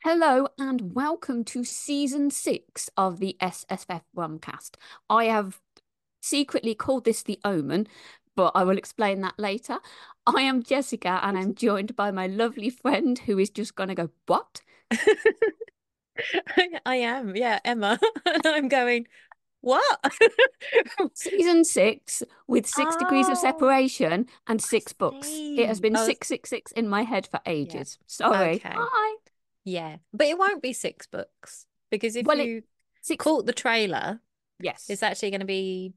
Hello and welcome to season 6 of the SSF Rumcast. I have secretly called this the Omen, but I will explain that later. I am Jessica and I'm joined by my lovely friend who is just going to go, What? I am, yeah, Emma. And I'm going, what? Season 6 with 6 degrees of Oh, separation and I 6 books. It has see. been 666 in my head for Yeah. ages. Sorry. Okay. Hi. Yeah. But it won't be 6 books because if Well, it you six. caught the trailer, Yes. it's actually going to be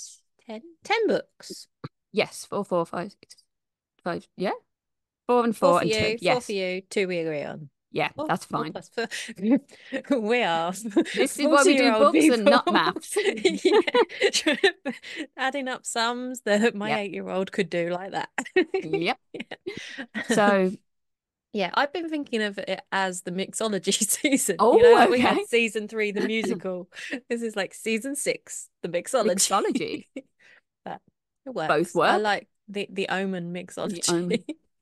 10 books. Yes. Four, four, five, six, five. Yeah. Four and Four four for and two. you, four for Yes. you, two we agree on. Yeah, that's Four fine. plus four. We are This is why we do 40-year-old books and people. not maths. Yeah. Adding up sums that my Yep. 8-year-old could do like that. Yep. Yeah. So, Yeah, I've been thinking of it as the mixology season. oh, Like we had okay. season 3, the musical. This is like season 6, the mixology. Mixology. But it Both works. I work. like the Omen The mixology.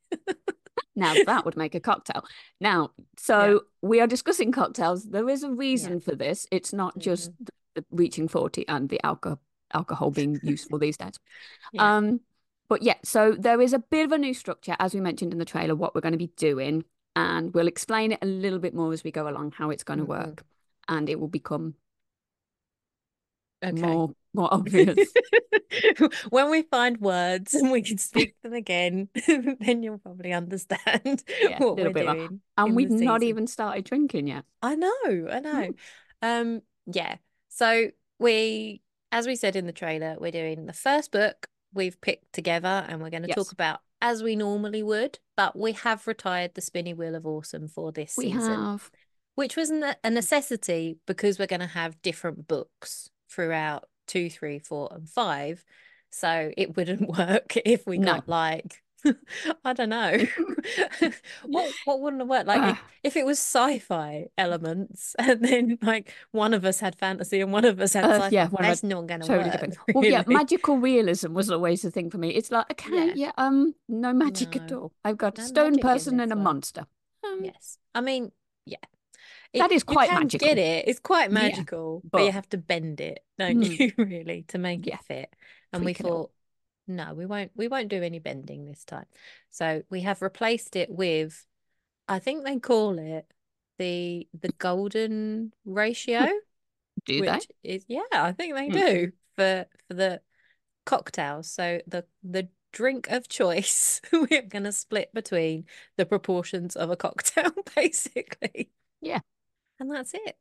Now that would make a cocktail. Now, Yeah. so we are discussing cocktails. There is a Yeah. reason for this. It's not just Hmm. the reaching 40 and the alcohol being useful these days. Yeah. Um, but yeah, so there is a bit of a new structure, as we mentioned in the trailer, what we're going to be doing, and we'll explain it a little bit more as we go along, how it's going to Hmm. work, and it will become Okay. more obvious. When we find words and we can speak them again, then you'll probably understand Yeah, a what little we're bit more. doing And in we've the not season. even started drinking yet. I know, I know. Mm. Yeah. So we, as we said in the trailer, we're doing the first book we've picked together and we're going to talk Yes, about as we normally would, but we have retired the Spinny Wheel of Awesome for this we season, have. which was a necessity because we're going to have different books throughout 2, 3, 4, and 5. So it wouldn't work if we No. got like I don't know. What wouldn't have worked? Like Uh, if it was sci-fi elements and then like one of us had fantasy and one of us had yeah, sci-fi, one of that's us not gonna totally work, different. Well, yeah, really. magical realism was always the thing for me. It's like, okay, Yeah. yeah, no magic at No. all. I've got a No stone magic in person this and a one. monster. Um, Yes. I mean, yeah. that is You quite can get magical. it. It's quite Yeah, magical, but you but have to bend it, don't mm, you, really, to make it yeah, fit. And we tweak a little. thought, no, we won't do any bending this time. So we have replaced it with, I think they call it the golden ratio, Do they? which is, yeah, I think they Mm. do for the cocktails. So the drink of choice we're gonna split between the proportions of a cocktail, basically. Yeah. And that's it.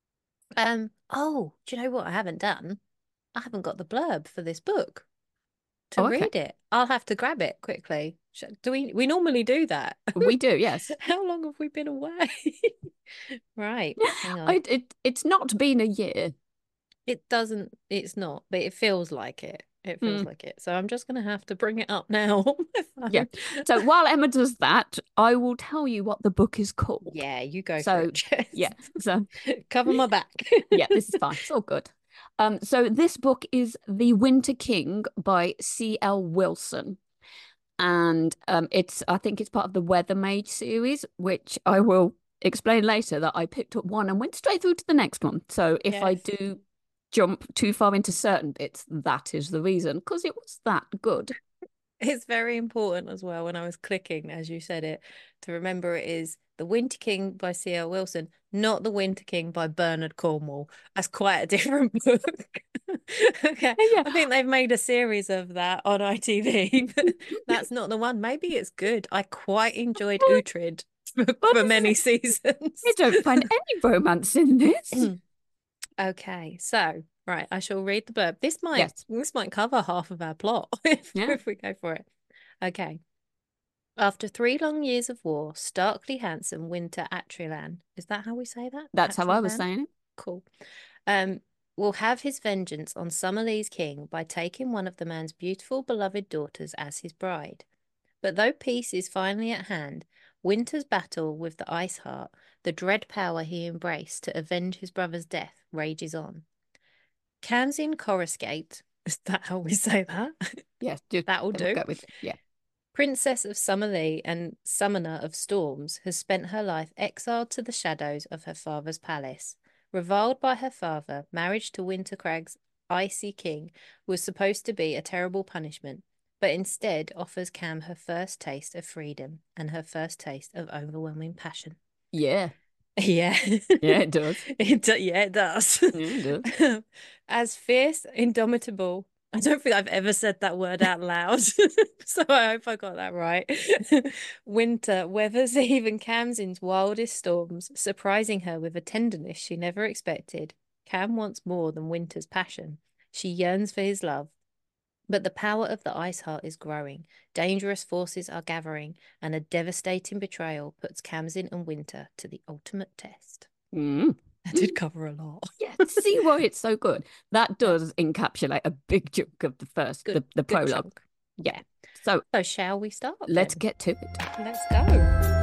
Oh, do you know what I haven't done? I haven't got the blurb for this book to Oh, okay. read it. I'll have to grab it quickly. Do we normally do that? We do, yes. How long have we been away? Right, hang on. It's not been a year. It doesn't, it's not, but it feels like it. It feels Mm, like it. So I'm just gonna have to bring it up now on my yeah. phone. So while Emma does that, I will tell you what the book is called. Yeah, you go for So it, Jess. yeah. So Cover my back. yeah, this is fine. It's all good. So this book is The Winter King by C.L. Wilson. And I think it's part of the Weather Mage series, which I will explain later that I picked up one and went straight through to the next one. So if I Yes. do jump too far into certain bits, that is the reason, because it was that good. It's very important as well when I was clicking, as you said it, to remember it is The Winter King by C.L. Wilson, not The Winter King by Bernard Cornwell. That's quite a different book. Okay. I Yeah. think they've made a series of that on ITV, but that's not the one. Maybe it's good. I quite enjoyed Uhtred But for many seasons. I don't find any romance in this. Okay, so right, I shall read the blurb. This might Yes. this might cover half of our plot if Yeah. if we go for it. Okay. After 3 long years of war, starkly handsome Winter Attilan, is that how we say that? That's how I was Attilan? saying it. Cool. Um, will have his vengeance on Summerlee's king by taking one of the man's beautiful, beloved daughters as his bride. But though peace is finally at hand, Winter's battle with the Ice Heart, the dread power he embraced to avenge his brother's death, rages on. Kamsin Coruscate, is that how we say that? Yes, just That'll we'll do. go with it. Yeah. Princess of Summerlee and Summoner of Storms, has spent her life exiled to the shadows of her father's palace. Reviled by her father, marriage to Wintercragg's icy king was supposed to be a terrible punishment, but instead offers Cam her first taste of freedom and her first taste of overwhelming passion. Yeah. Yeah. Yeah, it does. Yeah, it does. Yeah, it does. As fierce, indomitable. I don't think I've ever said that word out loud, so I hope I got that right. Winter weathers even Camzin's wildest storms, surprising her with a tenderness she never expected. Cam wants more than Winter's passion. She yearns for his love. But the power of the Ice Heart is growing. Dangerous forces are gathering, and a devastating betrayal puts Camzin and Winter to the ultimate test. Mm. I did cover a lot. Yeah, see why it's so good. That Yeah. does encapsulate a big chunk of the first, Good, the good prologue. chunk. Yeah. So So shall we start let's then? get to it. Let's go.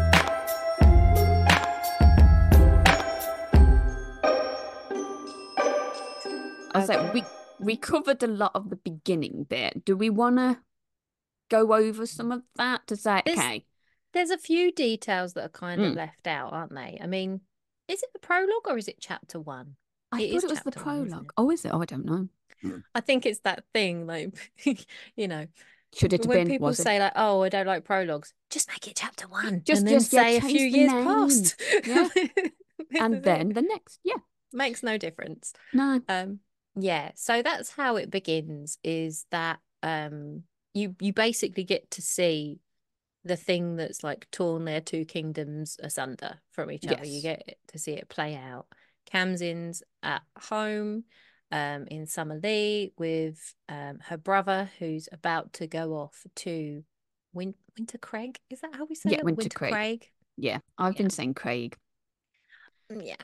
I was like, we covered a lot of the beginning bit. Do we want to go over some of that to say, There's okay, there's a few details that are kind of mm, left out, aren't they? I mean, is it the prologue or is it chapter one? I It thought is it was the chapter one, isn't prologue. it? Oh, is it? Oh, I don't know. I think it's that thing, like, you know, Should it have when been? people Was it? say like, "Oh, I don't like prologues," just make it chapter one, Just, and then yeah, say a few change the years name. past. Yeah. This And is then it. the next. Yeah. Makes no difference. No. Yeah. So that's how it begins. Is that you basically get to see the thing that's like torn their two kingdoms asunder from each other. You Yes. get to see it play out. Camzin's at home in Summerlee with her brother who's about to go off to Winter Craig. Is that how we say Yeah, it? Winter Winter Craig. Craig. Yeah. I've Yeah. been saying Craig. Yeah.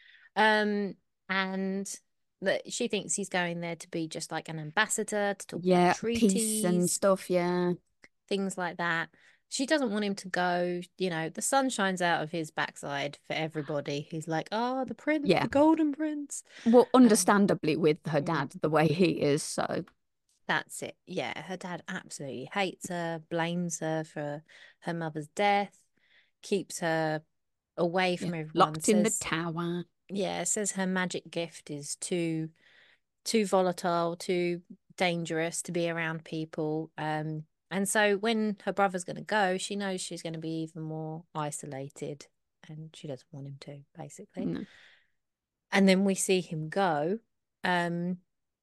And that she thinks he's going there to be just like an ambassador to talk about Yeah. Peace and treaties, stuff. Yeah. things like that. She doesn't want him to go, the sun shines out of his backside for everybody. He's like, oh, the prince, Yeah. the golden prince. Well, Um, understandably with her mm, dad, the way he is. So, that's it. Yeah, her dad absolutely hates her, blames her for her mother's death, keeps her away yeah. from everyone, Locked in the says, tower. yeah, says her magic gift is too volatile, too dangerous to be around people. And so when her brother's going to go, she knows she's going to be even more isolated and she doesn't want him to, basically. No. And then we see him go, um,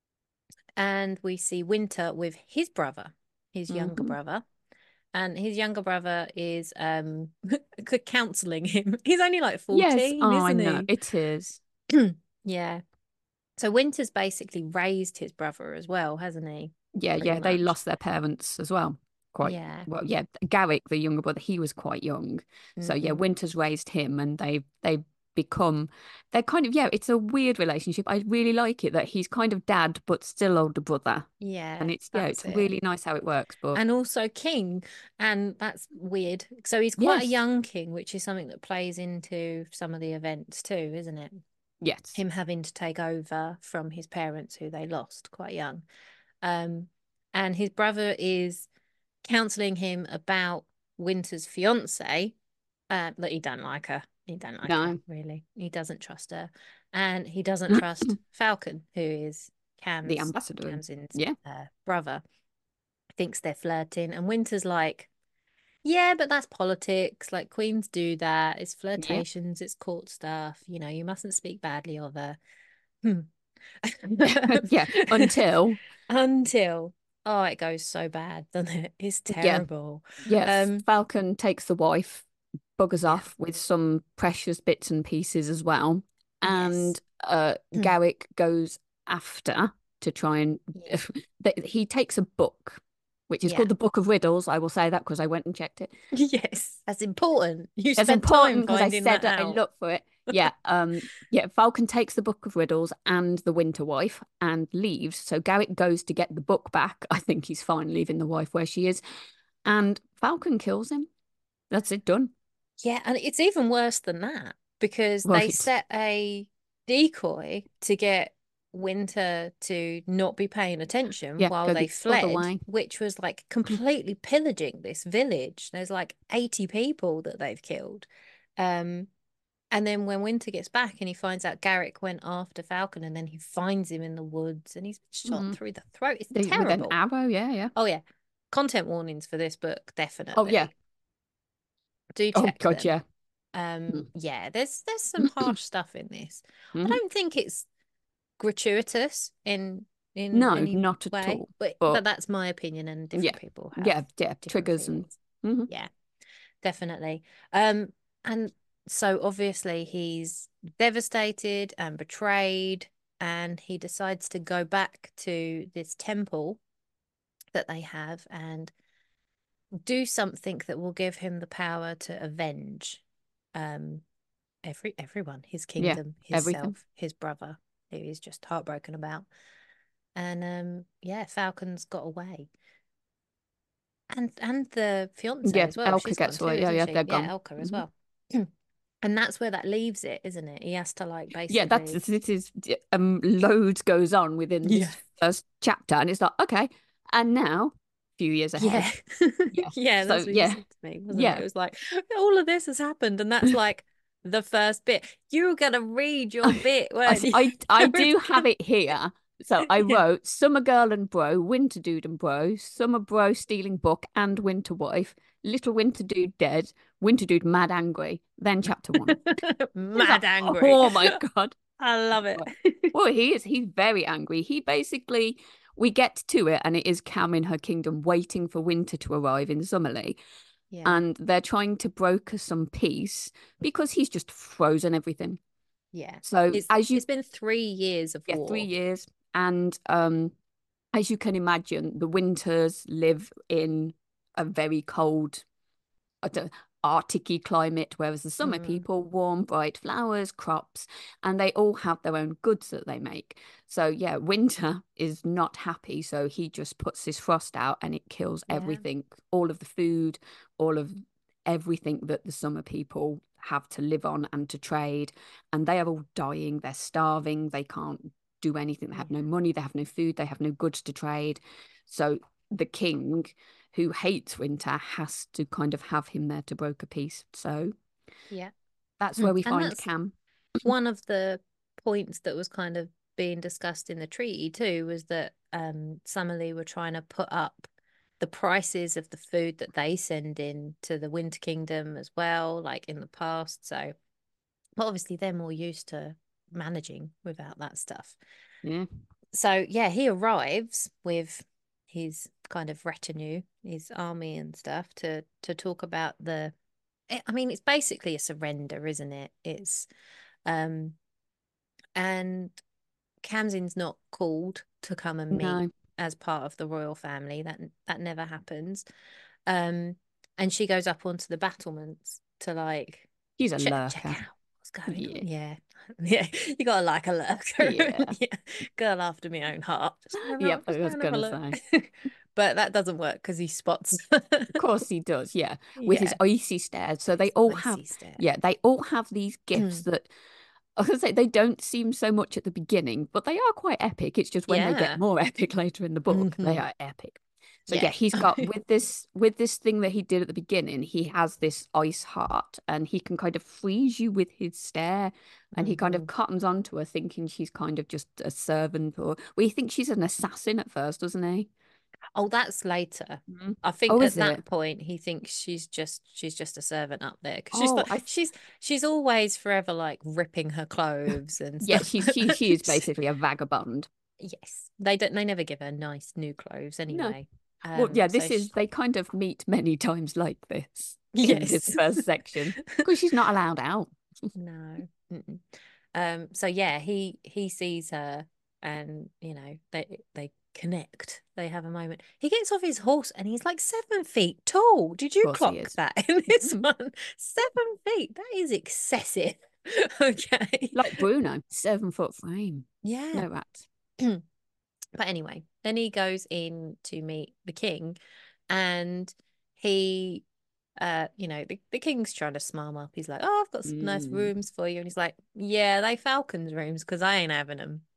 and we see Winter with his brother, his younger Mhm. brother. And his younger brother is counseling him. He's only like Yes. 14, Oh, I isn't know. he? It is. Yeah. So Winter's basically raised his brother as well, hasn't he? Yeah. Pretty Yeah. They much. lost their parents as well. Quite Yeah. well. Yeah. Garrick, the younger brother, he was quite young. So yeah, Mm-mm. Winter's raised him and they become they're kind of, yeah, it's a weird relationship. I really like it that he's kind of dad but still older brother. And Yeah, it's, yeah, that's it's it. really nice how it works. But And also king, and that's weird. So he's quite a yes. young king, which is something that plays into some of the events too, isn't it? Yes. Him having to take over from his parents who they lost quite young. Um, and his brother is counseling him about Winter's fiance, that he don't like her. He don't like her, No. really. He doesn't trust her. And he doesn't trust Falcon, who is The ambassador. Camzin's Yeah. brother. Thinks they're flirting. And Winter's like, yeah, but that's politics. Like queens do that. It's Yeah. flirtations, it's court stuff. You mustn't speak badly of her. Hmm. Yeah. Until Until, oh, it goes so bad, doesn't it? It's yeah. terrible. Yeah. Um, Falcon takes the wife, buggers yeah. off with some precious bits and pieces as well. Yes. And Garrick goes after to try and Yeah. he takes a book, which is Yeah. called the Book of Riddles. I will say that because I went and checked it. Yes. That's important. You It's spent important time because I finding said that that I out. looked for it. Yeah, yeah. Falcon takes the Book of Riddles and the Winter Wife and leaves. So Garrick goes to get the book back. I think he's fine leaving the wife where she is, and Falcon kills him. That's it, done. Yeah, and it's even worse than that because Well, they it's set a decoy to get Winter to not be paying attention Yeah, while go they the other fled, way. which was like completely pillaging this village. There's like 80 people that they've killed. Um, and then when Winter gets back and he finds out Garrick went after Falcon, and then he finds him in the woods and he's shot Mm. through the throat. It's With an terrible. arrow, yeah, yeah. Oh yeah. Content warnings for this book, Oh yeah. definitely. Do Oh check God, them. yeah. Mm. Yeah, there's some harsh stuff in this. I Mhm. don't think it's gratuitous in No, any not at way, all. but But that's my opinion, and yeah, different people have yeah, yeah. different Triggers and feelings. mhm. Yeah, definitely. And so obviously he's devastated and betrayed, and he decides to go back to this temple that they have and do something that will give him the power to avenge um everyone, his Yeah, kingdom, everything. himself, his brother, who he's just heartbroken about. And yeah, Falcon's got away. And the fiance Yeah, as well. Elka She's gone gets too, away. Yeah, isn't yeah, she? they're Yeah, gone. Elka as Hmm. well. And that's where that leaves it, isn't it? He has to like Yeah, that's basically. this is loads goes on within Yeah. this first chapter, and it's like okay, and now a few years Yeah. ahead. Yeah. Yeah, So that's what you yeah, said to me, wasn't it? yeah. It was like all of this has happened, and that's like the first bit. You were gonna read your bit, weren't you? I You were do have gonna- it here. So I Yeah. wrote Summer Girl and Bro, Winter Dude and Bro, Summer Bro stealing book and Winter Wife, Little Winter Dude dead, Winter Dude mad angry, then chapter one. It's like, Mad angry. oh my God. I love it. Right. Well, he's very angry. He basically, we get to it, and it is Cam in her kingdom waiting for Winter to arrive in Summerley. Yeah. And they're trying to broker some peace because he's just frozen everything. Yeah. So as you It's been 3 years of yeah, three war. years. And as you can imagine, the winters live in a very cold, I don't, Arctic-y climate, whereas the summer Mm, people, warm, bright flowers, crops, and they all have their own goods that they make. So yeah, winter is not happy. So he just puts his frost out and it kills yeah. everything, all of the food, all of everything that the summer people have to live on and to trade. And they are all dying. They're starving. They can't do anything. They have no Yeah. money. They have no food. They have no goods to trade. So the king, who hates winter, has to kind of have him there to broker peace. So Yeah. that's where we And find that's Cam. one of the points that was kind of being discussed in the treaty too, was that Summerlee were trying to put up the prices of the food that they send in to the Winter Kingdom as well, like in the past. So, but obviously they're more used to managing without that stuff. Yeah. So yeah, he arrives with his kind of retinue, his army and stuff to talk about I mean, it's basically a surrender, isn't it? It's um and Kamzin's not called to come and meet No, as part of the royal family. That never happens. Um and she goes up onto the battlements to like he's a check lurker. out what's going Yeah. on. Yeah. Yeah. You gotta like a lurker. Yeah. Yeah. Girl after my own heart. Yep, I Just was go and have a gonna look. say. But that doesn't work because he spots. Of course he does, yeah. With his Yeah. icy stare. So they His all have icy stare. yeah, they all have these gifts that I was gonna say they don't seem so much at the beginning, but they are quite epic. It's just when they get Yeah. more epic later in the book, they Hmm. are epic. So Yeah. yeah, he's got with this thing that he did at the beginning, he has this ice heart and he can kind of freeze you with his stare and he kind of Hmm. cottons onto her thinking she's kind of just a servant or well, he thinks she's an assassin at first, doesn't he? Oh, that's later. Mhm. I think Oh, at is that it? point he thinks she's just a servant up there because she's Oh, like she's always forever like ripping her clothes and yeah, stuff like that. she is basically a vagabond. Yes, they never give her nice new clothes No. anyway. Well, yeah, So this is they kind of meet many times like this in this yes. first section because she's not allowed out. No. Mm-mm. So yeah, he sees her and they connect. They have a moment. He gets off his horse and he's like 7 feet tall. Did Of you course he clock is. that in this Mhm. one? 7 feet. That is excessive. Okay. Like Bruno, 7 foot frame. Yeah. No rats. But anyway, then he goes in to meet the king and he the king's trying to smile up. He's like, "Oh, I've got some nice Mm. rooms for you." And he's like, "Yeah, they Falcon's rooms because I ain't having them."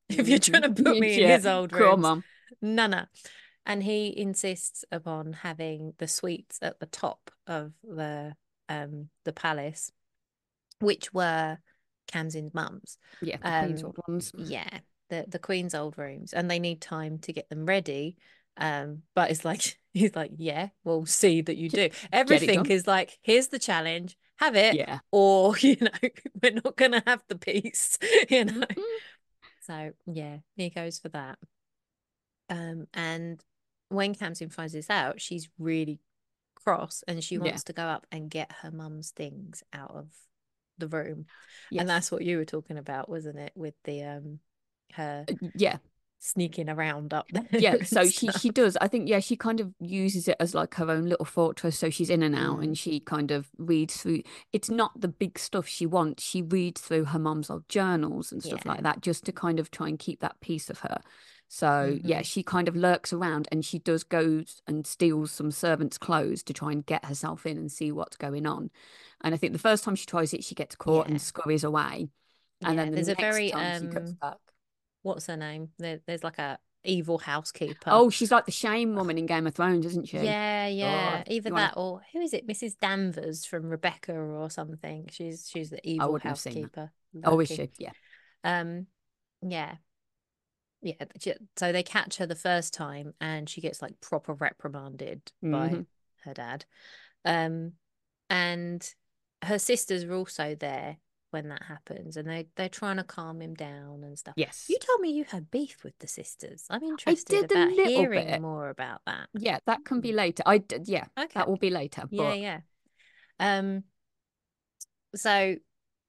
if you're trying to put me in Yeah, his old come rooms. on. No. And he insists upon having the suites at the top of the palace, which were Kamsin's mum's. Yeah, the Queen's Um, old ones. yeah, the Queen's old rooms, and they need time to get them ready. But it's like he's like, yeah, we'll see that you do. Get it Everything done. is like, here's the challenge, have it, Yeah. or we're not gonna have the peace, you know. Mhm. So yeah, he goes for that. And when Kamsin finds this out, she's really cross and she Yeah. wants to go up and get her mum's things out of the room. And Yes. that's what you were talking about, wasn't it? With the her Yeah. sneaking around up there Yeah, and so she stuff. does. I think, yeah, she kind of uses it as like her own little fortress. So she's in and out, Mm, and she kind of reads through. It's not the big stuff she wants. She reads through her mum's old journals and stuff yeah. like that, just to kind of try and keep that piece of her. So yeah, Hmm. she kind of lurks around, and she does go and steals some servants' clothes to try and get herself in and see what's going on. And I think the first time she tries it, she gets caught and Yeah. scurries away. And Yeah. then the There's a next very time she goes back. what's her name? There's like a evil housekeeper. Oh, she's like the shame woman in Game of Thrones, isn't she? Yeah, God, yeah. Either you want that to? or who is it? Mrs. Danvers from Rebecca or something. She's the I evil wouldn't have seen that. housekeeper Oh, is lurking. she? Yeah. Um, yeah, yeah. So they catch her the first time and she gets like proper reprimanded by Hmm. her dad. Um, and her sisters are also there when that happens and they're trying to calm him down and stuff. You Yes, told me you had beef with the sisters. I'm I interested did a about little hearing bit. more about that. Yeah, that can Hmm. be later. I did. Yeah, Okay. that will be later. Yeah, But yeah. Um, so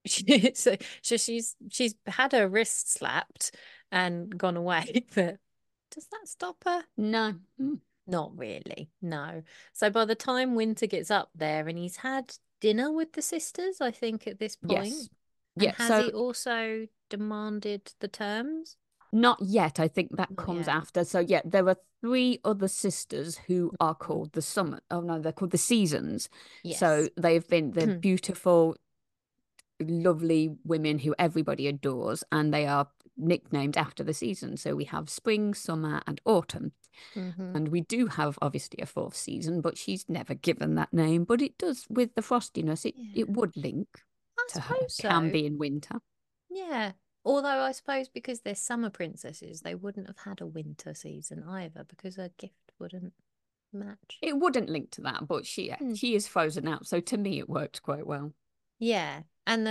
she's had her wrist slapped and gone away, but does that stop her? no. Not really, no. So by the time Winter gets up there and he's had dinner with the sisters, I think at this Yes. point, and Yeah. has So he also demanded the terms? not yet. I think that Not comes yet. after. So yeah, there are three other sisters who are Mhm. called the Summer. Oh no, they're called the Seasons. So Yes. they've been the beautiful, lovely women who everybody adores, and they are nicknamed after the season. So we have spring, summer, and autumn. Hmm. And we do have obviously a fourth season, but she's never given that name. But it does, with the frostiness, it Yeah, would link I to her. suppose Can so. be in winter. Yeah. Although I suppose because they're summer princesses, they wouldn't have had a winter season either because her gift wouldn't match. It wouldn't link to that, but Hmm. she is frozen out. So to me, it worked quite well. Yeah. And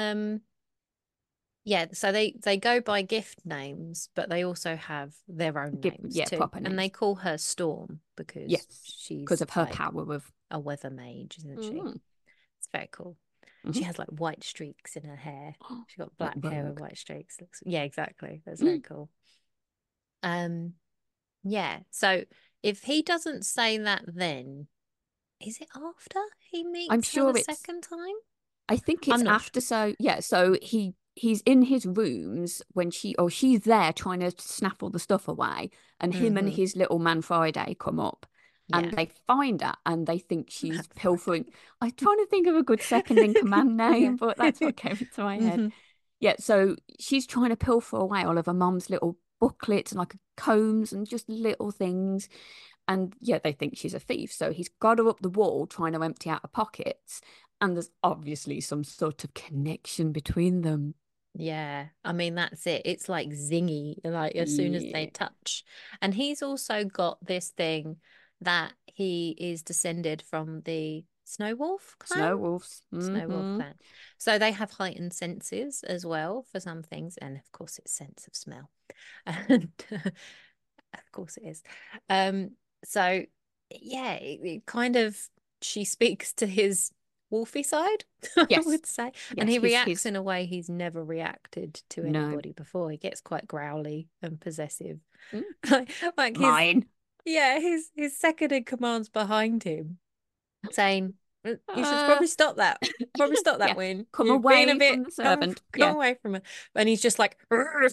yeah, so they go by gift names, but they also have their own Give names yeah, too. proper And they names. call her Storm because Yes, because she's of her like power of. a weather mage, isn't she? Mm, It's very cool. She mhm. has like white streaks in her hair. She got Like black hair with Rogue. white streaks. Looks, yeah, exactly. That's very Mm, cool. Um, yeah. So if he doesn't say that then, is it after he I'm meets her the sure it's. second time? I think I'm it's not sure. after. So yeah, so he's in his rooms when she's there trying to snap all the stuff away, and him and Hmm. his little man Friday come up, and Yeah. they find her, and they think Mad she's pilfering. Friday. I'm trying to think of a good second in command Yeah. name, but that's what came into my head. Hmm. Yeah, so she's trying to pilfer away all of her mum's little booklets and like combs and just little things. And yeah, they think she's a thief. So he's got her up the wall trying to empty out her pockets. And there's obviously some sort of connection between them. Yeah. I mean, that's it. It's like zingy, like as soon as they Yeah. touch. And he's also got this thing that he is descended from the Snow Wolf clan. Snow wolves. Snow Wolf Hmm. clan. So they have heightened senses as well for some things. And of course, it's sense of smell. And of course it is. Um, so yeah, it kind of she speaks to his wolfy side, I Yes. would say. And Yes, he he's reacts his in a way he's never reacted to no. anybody before. He gets quite growly and possessive. Mm. Like his Mine. yeah, his second in command's behind him, saying, You should Uh probably stop that. Probably stop that, yeah. Win. Come You've been a away bit from the come servant. come Yeah. away from her. And he's just like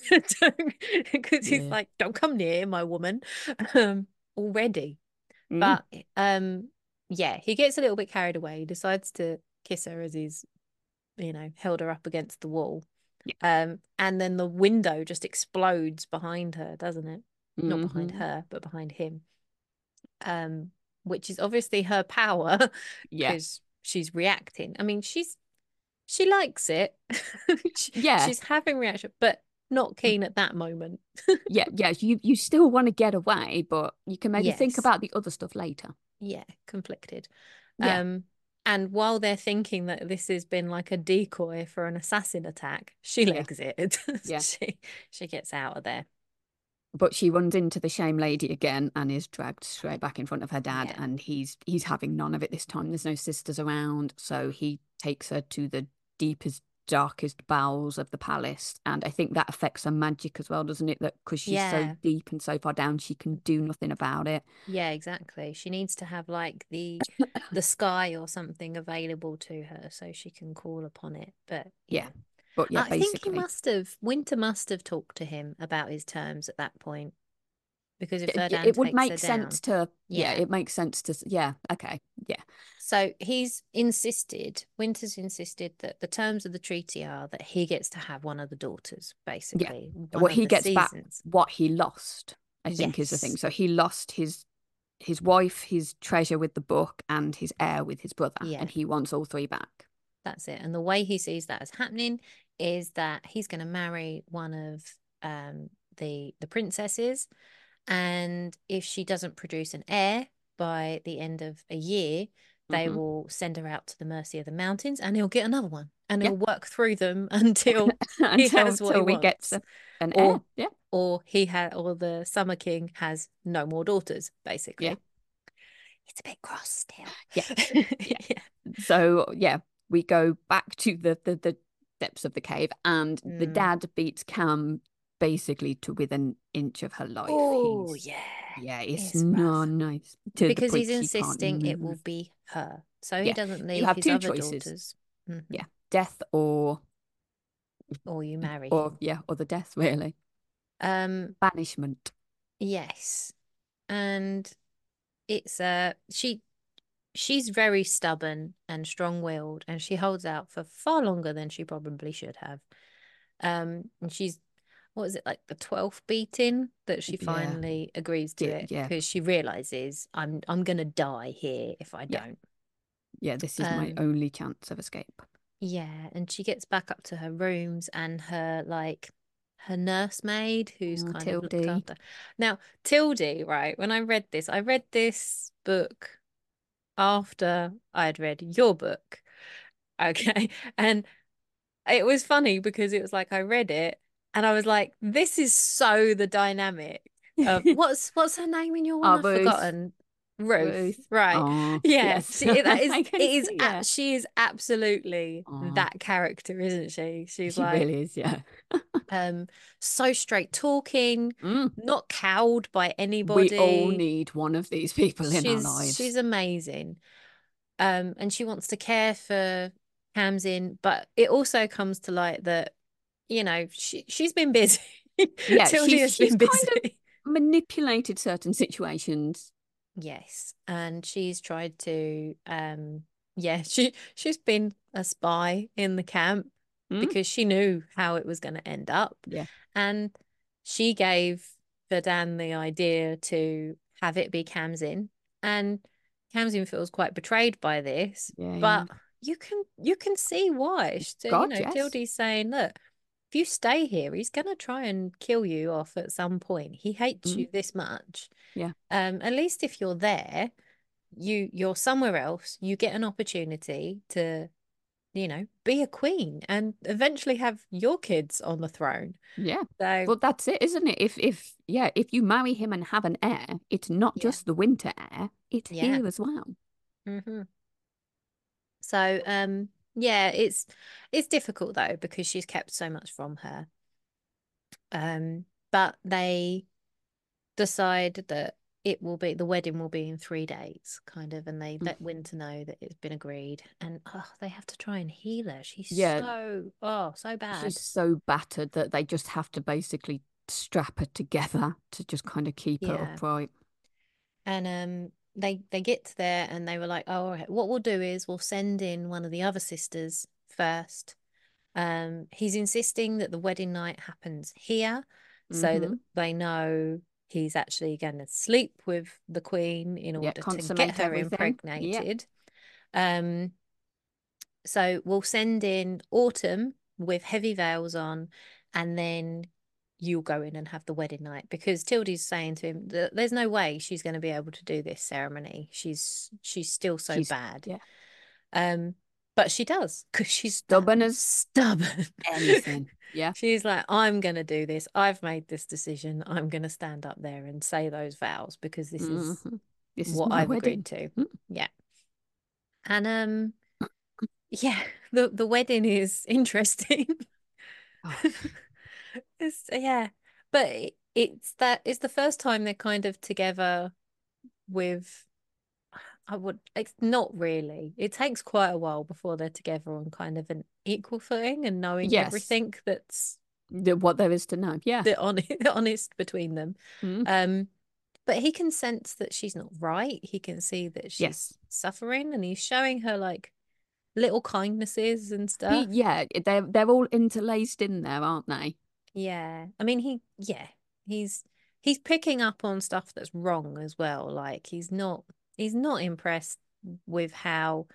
because he's Yeah. like, Don't come near my woman um already. Mm. But yeah, he gets a little bit carried away. He decides to kiss her as he's, held her up against the wall. And then the window just explodes behind her, doesn't it? Not behind Hmm. her, but behind him. Um, which is obviously her power Yeah. because she's reacting. I mean, she likes it. Yeah. She's having reaction, but not keen at that moment. Yeah. Yeah. You still want to get away, but you can maybe think Yes. about the other stuff later. Yeah, conflicted. Yeah. Um, and while they're thinking that this has been like a decoy for an assassin attack, she Yeah. legs it. Yeah. She gets out of there. But she runs into the shame lady again and is dragged straight back in front of her dad, Yeah. and he's having none of it this time. There's no sisters around, so he takes her to the deepest, darkest bowels of the palace, and I think that affects her magic as well, doesn't it? That because she's so Yeah. deep and so far down, she can do nothing about it. Yeah, exactly. She needs to have like the sky or something available to her so she can call upon it. But Yeah, yeah. but yeah, I think basically, Winter must have talked to him about his terms at that point because if Verdun it would takes her make sense down, to. Yeah, yeah. it makes sense to. Yeah, okay, yeah, So Winter's insisted that the terms of the treaty are that he gets to have one of the daughters, yeah. basically, one Well, of he the gets back seasons. what he lost, I think, is the thing. Yes, So he lost his wife, his treasure with the book, and his heir with his brother, yeah, and he wants all three back. that's it. And the way he sees that as happening is that he's going to marry one of the princesses, and if she doesn't produce an heir by the end of a year, they Hmm. will send her out to the mercy of the mountains, and he'll get another one, and Yeah, he'll work through them until he has what he until we get wants, to an heir. or Yeah, or the Summer King has no more daughters, yeah, basically. It's a bit cross yeah, still. yeah. Yeah. So yeah, we go back to the depths of the cave, and the Mm. dad beats Cam basically to within an inch of her life. Oh, He's yeah. yeah, it's It's not rough nice to the because he's point she can't insisting it will move. be her. So he Yeah, doesn't you leave have his two other choices. daughters. Hmm. Yeah, death Or you marry or him. yeah, or the death really. Um, Banishment. yes. And it's she's very stubborn and strong-willed and she holds out for far longer than she probably should have. And she's what is it like the 12th beating that she Yeah, finally agrees to yeah, it yeah, because she realizes I'm gonna die here if I yeah, don't. yeah. This is my Um, only chance of escape. yeah, and she gets back up to her rooms and her nursemaid who's Oh, kind of looked Tildy. after. Now, Tildy, right, when I read this book after I had read your book. Okay. And it was funny because it was like I read it and I was like, this is so the dynamic of what's her name in your one? Oh, I've Ruth. forgotten. Ruth, Ruth. right. Oh, Yeah. yes. See, that is I can it is see it. she is absolutely Oh, that character, isn't she? She's she like really is. Yeah. um so straight talking, Mm. not cowed by We all anybody. need one of these people in our She's lives. amazing. And she wants to care for Tamsin, but it also comes to light that, she's been busy. Yeah, Tildy has she's been kind of busy. manipulated certain situations. Yes, and she's tried to yeah, she's been a spy in the camp Mm? because she knew how it was going to end up. Yeah. And she gave Verdan the idea to have it be Kamzin. And Kamzin feels quite betrayed by this, Yeah, yeah. but you can see why. So, God, yes. Tildy's saying, look, if you stay here, he's gonna try and kill you off at some point. He hates Mm? you this much. Yeah. At least if you're there, you're somewhere else, you get an opportunity to, be a queen and eventually have your kids on the throne. Yeah. So Well, that's it, isn't it? If you marry him and have an heir, it's not yeah, just the winter heir, it's yeah. here as well. Hmm. So yeah, it's difficult though because she's kept so much from her. But they decide that the wedding will be in 3 days, kind of, and they Mm. let Winter know that it's been agreed. And they have to try and heal her. She's Yeah, so she's bad. so battered that they just have to basically strap her together to just kind of keep her Yeah. upright. And they get there and they were like, oh, all right, what we'll do is we'll send in one of the other sisters first, He's insisting that the wedding night happens here so that Mm-hmm. they know he's actually going to sleep with the queen in Yeah, order to get consummate her everything. Yeah. impregnated. Um, so we'll send in Autumn with heavy veils on, and then you'll go in and have the wedding night because Tildy's saying to him that there's no way she's going to be able to do this ceremony. She's still so She's bad. yeah, Um, but she does because she's that stubborn as stubborn. anything. Yeah. She's like, I'm going to do this. I've made this decision. I'm going to stand up there and say those vows because this is Mm-hmm. This is what my I've agreed wedding. to. Mm. Yeah. And yeah, the wedding is interesting. Oh, It's yeah. But it's the first time they're kind of together with it's not really. It takes quite a while before they're together on kind of an equal footing and knowing yes. everything that's What there is to know. Yeah. honest between them. Mm. Um, but he can sense that she's not right. He can see that she's Yes. suffering, and he's showing her like little kindnesses and stuff. Yeah, they're all interlaced in there, aren't they? Yeah. I mean, yeah, he's he's picking up on stuff that's wrong as well. Like he's not impressed with how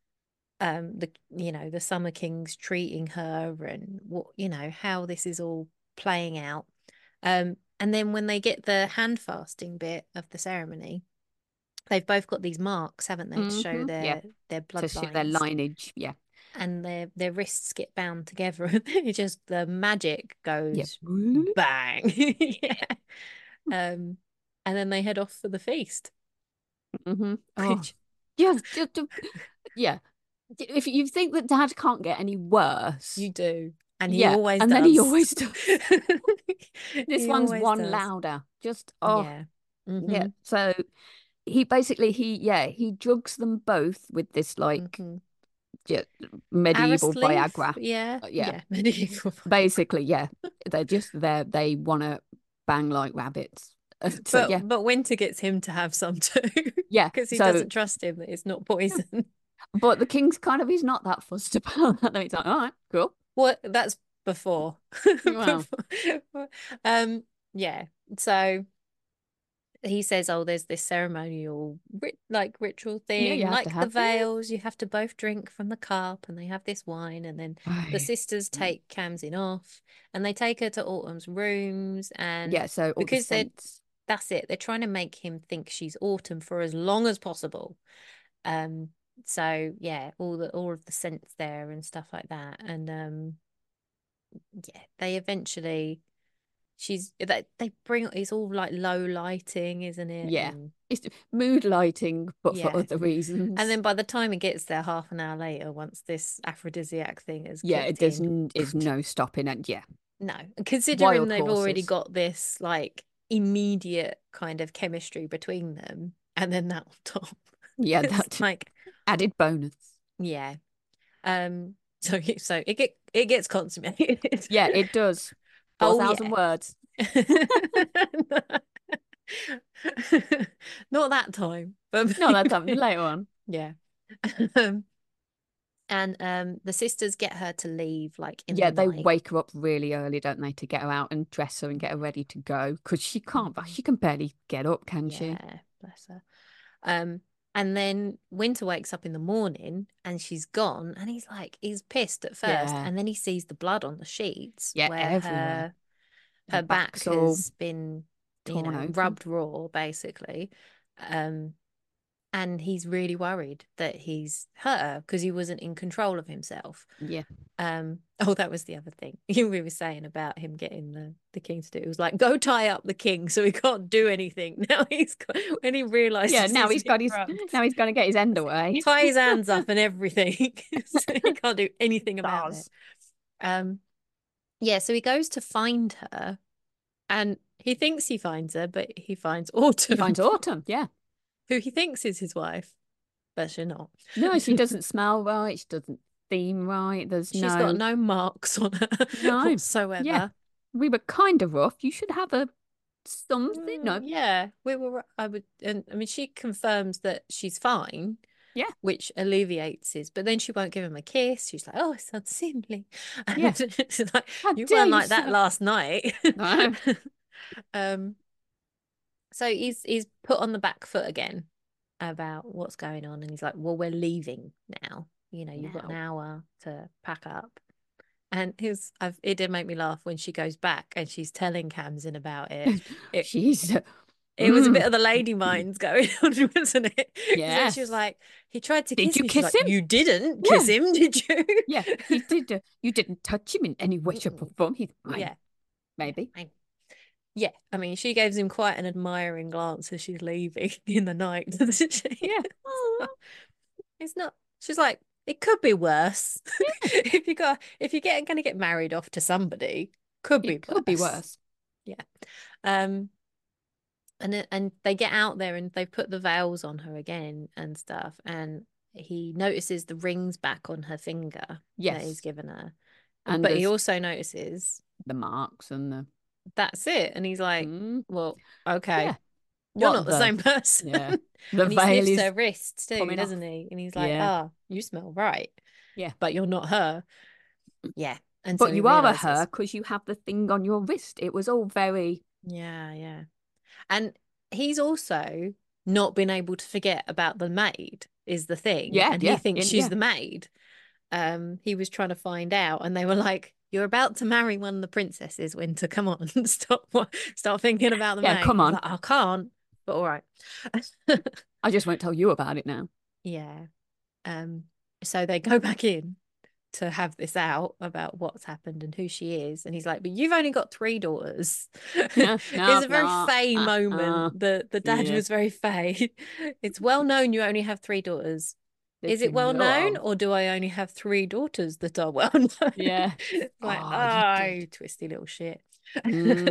the the Summer King's treating her and what how this is all playing out. And then when they get the hand fasting bit of the ceremony, they've both got these marks, haven't they, to show Yeah. their To show their bloodlines, lineage. Yeah. and their wrists get bound together, and then it just the magic Yeah. goes bang. Yeah. Um, and then they head off for the feast, Mm-hmm. Oh, which just yeah. If you think that Dad can't get any worse, you do, and he yeah, always and then he does. always does. This He one's always one does. louder. Just Yeah. yeah. Mm-hmm. So he basically he drugs them both with this like Mm-hmm. yeah, medieval Arrest leaf. Viagra. Yeah. Yeah, Yeah. Medieval. basically, yeah. They're just there. They want to bang like rabbits. So yeah, But Winter gets him to have some too, yeah. because he So, doesn't trust him that it's not poison. but the king's kind of he's not that fussed about that. He's like, all right, cool. What that's before. Well, Before. Um, yeah. So he says, "Oh, there's this ceremonial ritual yeah, you thing, have to like the have this. veils. You have to both drink from the cup, and they have this wine, and then the Right. sisters take Kamsin off, and they take her to Autumn's rooms, and Yeah, so all the because scents. that's it, they're trying to make him think she's Autumn for as long as possible. Um, so yeah, all of the scents there and stuff like that, and yeah, they eventually they bring it's all like low lighting, isn't it? Yeah, And it's mood lighting, but for yeah. other And reasons. then by the time it gets there, half an hour later, once this aphrodisiac thing has Yeah, kicked in, is no stopping it. Yeah, no. Considering wild they've already horses. got this like immediate kind of chemistry between them, and then that on top, Yeah, it's that like, added bonus. yeah. So it gets consummated. Yeah, it does. Oh 4,000 yeah. words. Not that time, but No, that's happened later on. yeah. Um, and the sisters get her to leave like in Yeah, the they night. wake her up really early, don't they, to get her out and dress her and get her ready to go because Mhm. she can barely get up, can she? Yeah, bless her. Um, and then Winter wakes up in the morning and she's gone, and he's pissed at first, Yeah, and then he sees the blood on the sheets yeah, where everywhere. Her her back back's all has been, torn open. rubbed raw, basically. Um, and he's really worried that he's hurt her because he wasn't in control of himself. Yeah, Oh, that was the other thing we were saying about him getting the king to do. It was like, go tie up the king so he can't do anything. Now when he yeah. realizes Now he's he's in got his France, now he's going to get his end away. tie his hands up and everything. So he can't do anything about it. Does Um, yeah, so he goes to find her, and he thinks he finds her, but he finds he Autumn, finds Autumn? Yeah, who he thinks is his wife, but she's not. no, she doesn't smell right. She doesn't seem right. There's She's got no no marks on her no. Yeah, whatsoever. we were kind of rough. You should have a something. No, Yeah, we were. I would, and I mean, she confirms that she's fine. Yeah. which alleviates his. But then she won't give him a kiss. She's like, "Oh, it's unseemly." Yeah. And she's like, How "You dare weren't you, like that sir? last night." No. Um, so he's put on the back foot again about what's going on, and he's like, "Well, we're leaving now. You've got an Now. hour to pack up." And it did make me laugh when she goes back and she's telling Kamsin about it. It She's it was a bit of the lady minds going on, wasn't it? Because then she was yes. like, "He tried to Did kiss you me." She's kiss like, him? "You didn't kiss Yeah. him, did you?" Yeah. He did. You didn't touch him in any way, shape, or form. He's fine. Yeah, yeah, Maybe. yeah. I mean, she gives him quite an admiring glance as she's leaving in the night, doesn't she? Yeah. Aw. It's not. She's like, it could be worse. If you're gonna get married off to somebody, could be It could be worse. worse. Yeah. Um. And they get out there and they put the veils on her again and stuff. And he notices the rings back on her finger that he's Yes. given her. And But he there's also notices the marks and the that's it. And he's like, mm, well, okay, yeah. you're not What the the same person. yeah. The And he veil sniffs is her wrists too, coming off. doesn't he? And he's like, Yeah. ah, you smell right, Yeah. but you're not her. Yeah. And so But he you are a her realizes, because you have the thing on your wrist. It was all very yeah, yeah. And he's also not been able to forget about the maid is the thing. yeah, And he yeah, thinks she's yeah. the maid. He was trying to find out, and they were like, "You're about to marry one of the princesses, Winter. Come on, stop thinking about the Yeah, maid." come He's on. like, "I can't," but all right. I just won't tell you about it now. Yeah. Um, so they go back in to have this out about what's happened and who she is. And he's like, "But you've only got three daughters." No, It's no, a very no. Faye moment. The dad Yeah, was very Faye. It's well known you only have three daughters. Is that you it well know known, of. or do I only have three daughters that are well known? Yeah. It's like, Oh, you oh, did. you twisty little shit. Mm,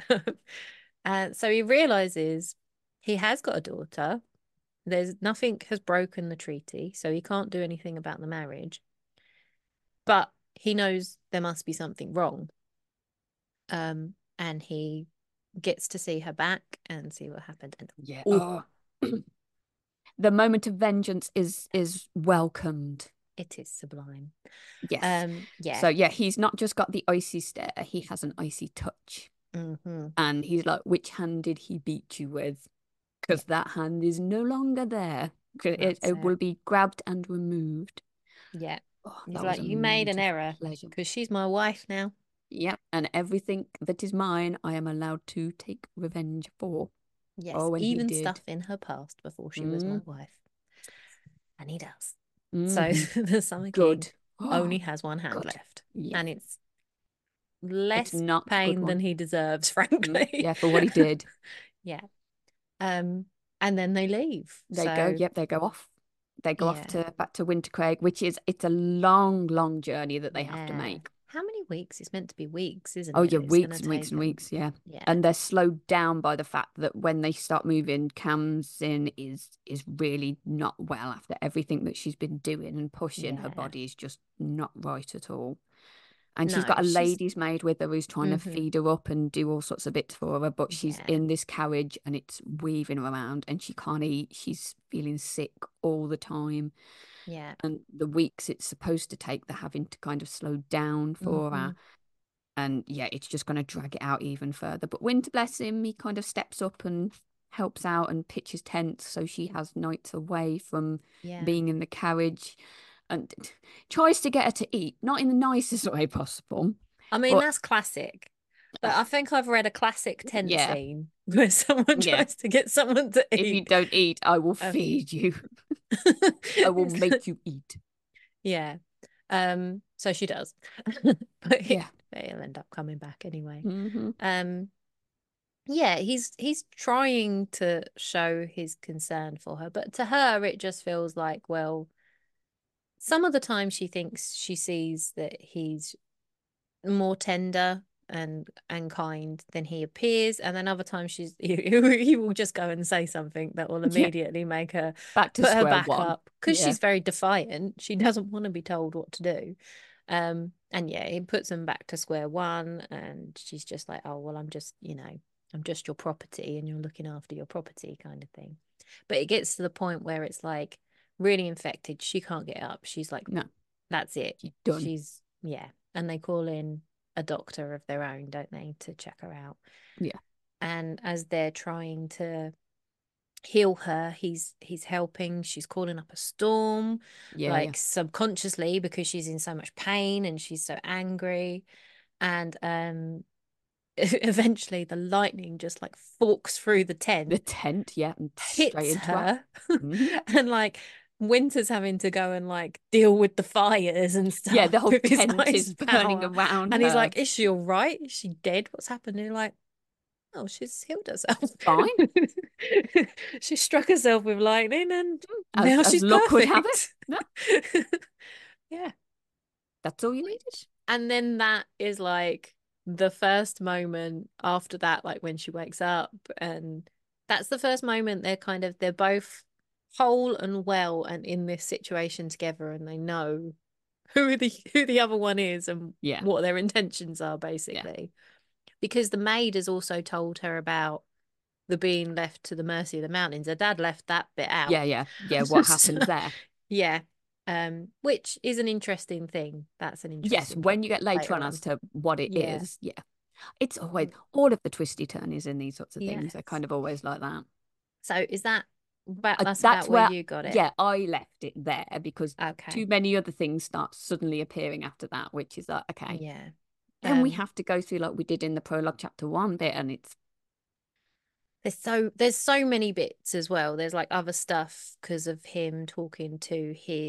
And so he realizes he has got a daughter. There's nothing has broken the treaty, so he can't do anything about the marriage. But he knows there must be something wrong. And he gets to see her back and see what happened. And yeah. oh, Oh. The moment of vengeance is welcomed. it is sublime. Yes. Yeah. So yeah, he's not just got the icy stare, he has an icy touch. Mm-hmm. And he's like, which hand did he beat you with? Yeah, Because that hand is no longer there. 'Cause that's it it. will be grabbed and removed. Yeah. Oh, He's that was like, a you made moment an of error pleasure. because she's my wife now. Yep. And everything that is mine, I am allowed to take revenge for. Yes, Oh, and he even did. stuff in her past before she was my Mm, wife. And he does. So hmm the Summer King Good. Oh, only has one hand good. left. Yeah. And it's It's less not a good pain than one. he deserves, Mm, frankly. yeah, for what he did. Yeah. Um, and then they leave. They go, So yep, they go off. They go off yeah. to back to Wintercraig, which is it's a long, long journey that they have to Yeah. make. How many weeks? It's meant to be weeks, isn't Oh it? yeah, That it's gonna weeks and weeks take and them. weeks, yeah. Yeah. And they're slowed down by the fact that when they start moving, Kamsin is really not well after everything that she's been doing and pushing. Her Yeah. body is just not right at all. And she's No, got a she's lady's maid with her who's trying to hmm feed her up and do all sorts of bits for her, but she's yeah. in this carriage and it's weaving around and she can't eat. She's feeling sick all the time. Yeah. And the weeks it's supposed to take, they're having to kind of slow down for hmm her. And yeah, it's just going to drag it out even further. But Winter, bless him, he kind of steps up and helps out and pitches tents so she has nights away from Yeah. being in the carriage and tries to get her to eat, not in the nicest way possible. I mean, But that's classic. But I think I've read a classic tent yeah, scene where someone yeah. tries to get someone to If you eat. don't eat, I will Uh, feed you. I will make you eat. yeah. So she does. But Yeah. he'll end up coming back anyway. Hmm. Um, yeah, he's trying to show his concern for her, but to her it just feels like, well, some of the time she thinks she sees that he's more tender and kind than he appears, and then other times he will just go and say something that will Yeah. immediately make her Back to put her square back one. up because Yeah. she's very defiant. She doesn't want to be told what to do. And yeah, he puts them back to square one, and she's just like, oh well, I'm just your property and you're looking after your property kind of thing. But it gets to the point where it's like, really infected. She can't get up. She's like, No, that's it. she's done. She's, yeah. And they call in a doctor of their own, don't they, to check her out. Yeah. And as they're trying to heal her, he's helping. She's calling up a storm, Yeah, yeah. like subconsciously, because she's in so much pain and she's so angry. And eventually the lightning just like forks through the The tent, tent, yeah, and straight hits into her. her, Mhm. and like Winter's having to go and like deal with the fires and Yeah, stuff the whole with his tent ice is burning power. around And he's her. like, is she all right? Is she dead? What's happened? And you're like, oh, she's healed herself. Fine, She struck herself with lightning and as now she's luck would have it. perfect. No, Yeah. that's all you needed. And then that is like the first moment after that, like when she wakes up, and that's the first moment they're both whole and well and in this situation together, and they know who the other one is and Yeah, what their intentions are, yeah, basically. Because the maid has also told her about the being left to the mercy of the mountains. Her dad left that bit out. yeah, yeah, yeah. What happens there? Yeah. Which is an interesting thing. That's an Yes, interesting plot when you get later later on as on. to what it Yeah. is, yeah. It's always all of the twisty turnies in these sorts of things. They're Yes. kind of always like that. So is that about that's That's about where where, you got it? yeah, I left it there because Okay. too many other things start suddenly appearing after that, which is like, okay, Yeah. then we Um, have to go through like we did in the prologue chapter one bit, and it's there's so many bits as well. There's like other stuff because of him talking to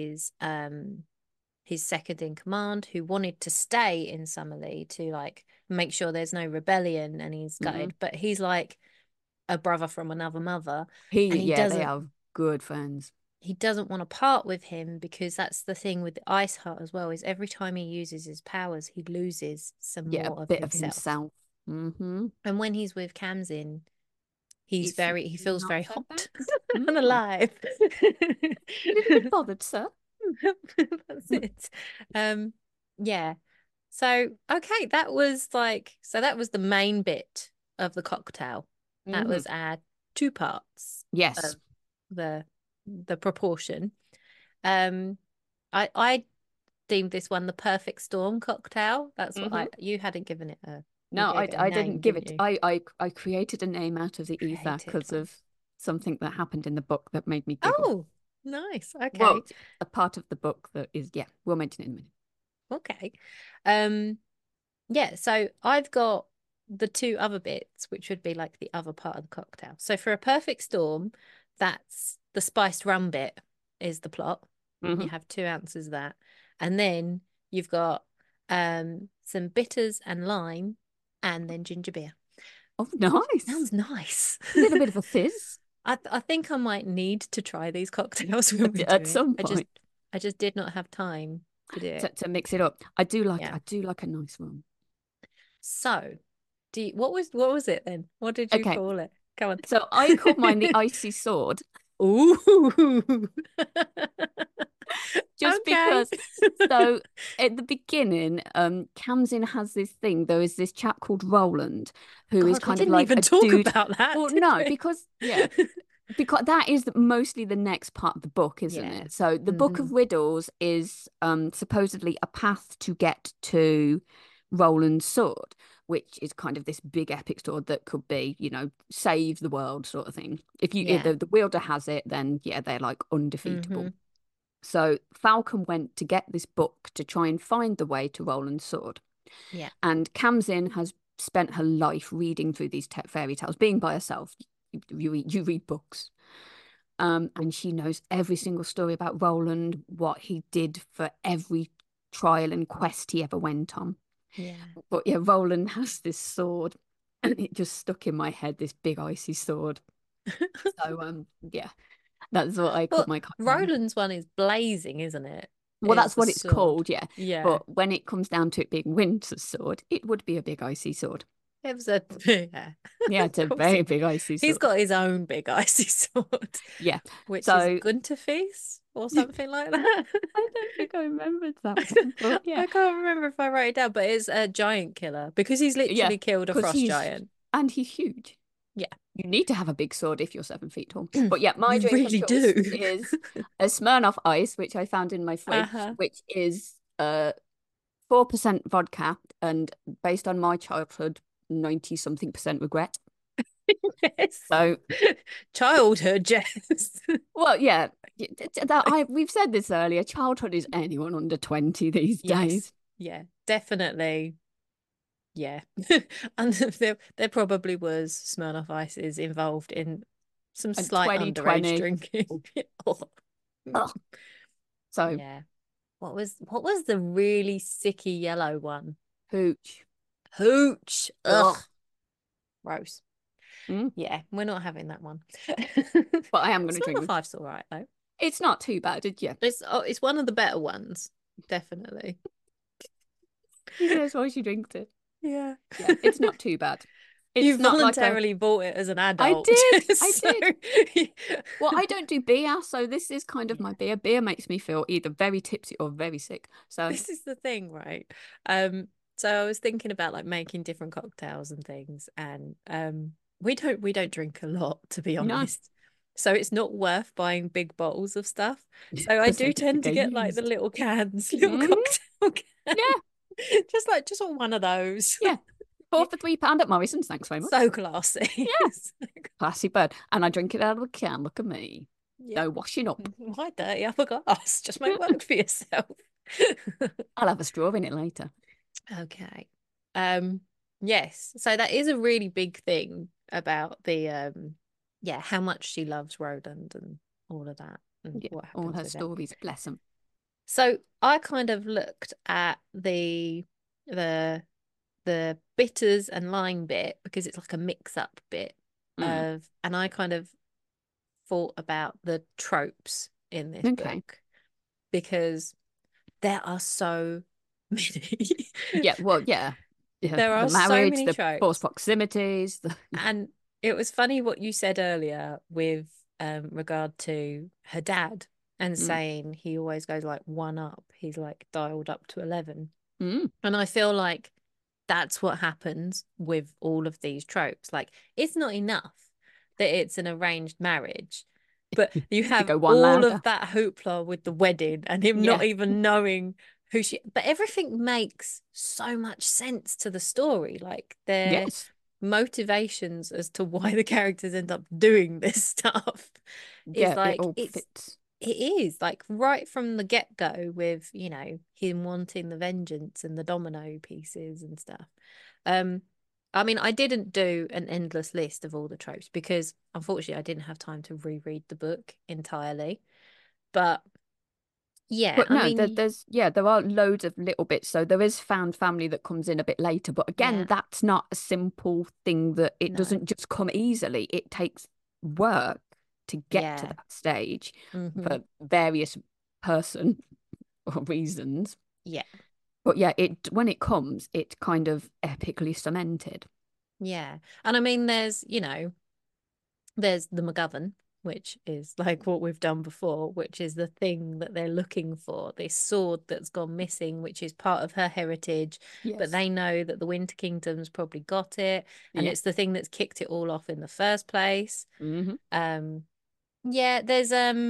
his second in command who wanted to stay in Summerlee to like make sure there's no rebellion, and he's mm, gutted, but he's like a brother from another mother, he, and he yeah, they doesn't are good friends. he doesn't want to part with him because that's the thing with the Ice Heart as well, is every time he uses his powers, he loses some Yeah, a more of bit of himself. himself. Mm-hmm. And when he's with Kamzin, It's he feels not very so bad. hot and Mm. alive. A little bit bothered, sir. That's it. Yeah. So okay, that was the main bit of the cocktail. That Mm-hmm. was our two parts Yes. of the proportion. Um, I deemed this one the perfect storm cocktail. That's what Mm-hmm. you hadn't given it a you No, gave it a I didn't name, give didn't it. you? I created a name out of the ether Created because one. of something that happened in the book that made me giggle. Oh, nice. Well, Okay. a part of the book that is, yeah, we'll mention it in a minute. Okay. Um, yeah, so I've got the two other bits, which would be like the other part of the cocktail. So for a perfect storm, that's the spiced rum bit is the plot. Mm-hmm. You have 2 ounces of that. And then you've got some bitters and lime and then ginger beer. Oh, nice. Sounds nice. A little bit of a fizz I think I might need to try these cocktails when we do at it. some I just point I just did not have time to do it. to mix it up. Yeah. I do like a nice one. So, what was it then? What did you Okay, call it? Come on. so I called mine the icy sword Ooh. just Okay. because. So at the beginning, Kamzin has this thing. There is this chap called Roland who is God, we kind of didn't like even a talk dude. about that, Well, did no, we? because yeah, because that is mostly the next part of the book, isn't Yeah. it? So the Book Hmm. of Riddles is supposedly a path to get to Roland's sword, which is kind of this big epic sword that could be, you know, save the world sort of thing. If Yeah. the wielder has it, then yeah, they're like undefeatable. Hmm. So Falcon went to get this book to try and find the way to Roland's sword. Yeah. And Kamzin has spent her life reading through these fairy tales, being by herself. You read books. And she knows every single story about Roland, what he did for every trial and quest he ever went on. Yeah. But yeah, Roland has this sword, and it just stuck in my head, this big icy sword. So yeah, that's what I called Well, my cocktail. Roland's one is blazing, isn't it? Well, Is that's the what it's sword. called, yeah. Yeah. But when it comes down to it being Winter's sword, it would be a big icy sword. It was a yeah. Yeah, Of it's a course very it. big icy He's sword. got his own big icy sword, Yeah. which is So Gunterfeast or I something like that. don't think I remembered that one, but yeah. I can't remember if I wrote it down, but it's a giant killer because he's Yeah, literally killed a because frost giant. he's huge. Yeah. You need to have a big sword if you're 7 feet tall. But yeah, my You drink of really choice do. is a Smirnoff Ice, which I found in my fridge, Uh-huh. which is 4% vodka and based on my childhood, 90 something percent regret. Yes. So, Childhood, Jess. well, yeah, we've said this earlier. Childhood is anyone under 20 these Yes. days. Yeah, definitely. Yeah. And there probably was Smirnoff Ices involved in some And slight underage 2020. drinking. Oh. Ugh. So, Yeah. What was the really sicky yellow one? hooch. Hooch. Ugh. Ugh. Gross. Mm. Yeah, we're not having that one. But I am going to drink Smirnoff them. Ice all right though. It's not too bad, did you? It's one of the better ones, definitely. He says why she drinks it. Yeah. Yeah, it's not too bad. You It's not like a. voluntarily bought it as an I adult. did. I So did. Well, I don't do beer, so this is kind of my yeah. beer. Beer makes me feel either very tipsy or very sick. So, This is the thing, right? So I was thinking about like making different cocktails and things, and we don't drink a lot, to be no, honest. So it's not worth buying big bottles of stuff. So I because do they tend to get get like the used. little cans, little Hmm. cocktail cans. Yeah, Just one of those. yeah. Four for £3 at Morrison's. Thanks very much. So classy. Yeah, So classy bird. And I drink it out of a can. Look at me. yeah. No washing up. Why dirty up a glass? Just make work for yourself. I'll have a straw in it later. Okay. Um, yes. So that is a really big thing about the yeah, how much she loves Roland and all of that and Yeah, what all happens her with him. stories. Bless them. So I kind of looked at the the bitters and lime bit because it's like a mix up bit Mm. and I kind of thought about the tropes in this Okay. book because there are so many. Yeah. Well, yeah. Yeah. There The are so marriage, many the forced tropes. proximities. And it was funny what you said earlier with regard to her dad and Mm. saying he always goes like one up. He's like dialed up to 11. Mm. And I feel like that's what happens with all of these tropes. Like it's not enough that it's an arranged marriage, but you To have go one all louder. of that hoopla with the wedding and him not Yeah. even knowing who she, but everything makes so much sense to the story. Like their Yes. motivations as to why the characters end up doing this stuff is Yeah. It like all fits. it is like right from the get-go with, him wanting the vengeance and the domino pieces and stuff. Um, I mean, I didn't do an endless list of all the tropes because unfortunately I didn't have time to reread the book entirely. But yeah, But I no, mean, there are loads of little bits. So there is found family that comes in a bit later. But again, yeah, that's not a simple thing that it no, doesn't just come easily. It takes work to get to yeah, that stage hmm, for various person or reasons. yeah, But yeah, it when it comes, it's kind of epically cemented. yeah. And I mean, there's the McGovern, which is like what we've done before, which is the thing that they're looking for, this sword that's gone missing, which is part of her heritage, but Yes. they know that the Winter Kingdom's probably got it, and Yeah. it's the thing that's kicked it all off in the first place. Hmm. Um, yeah, there's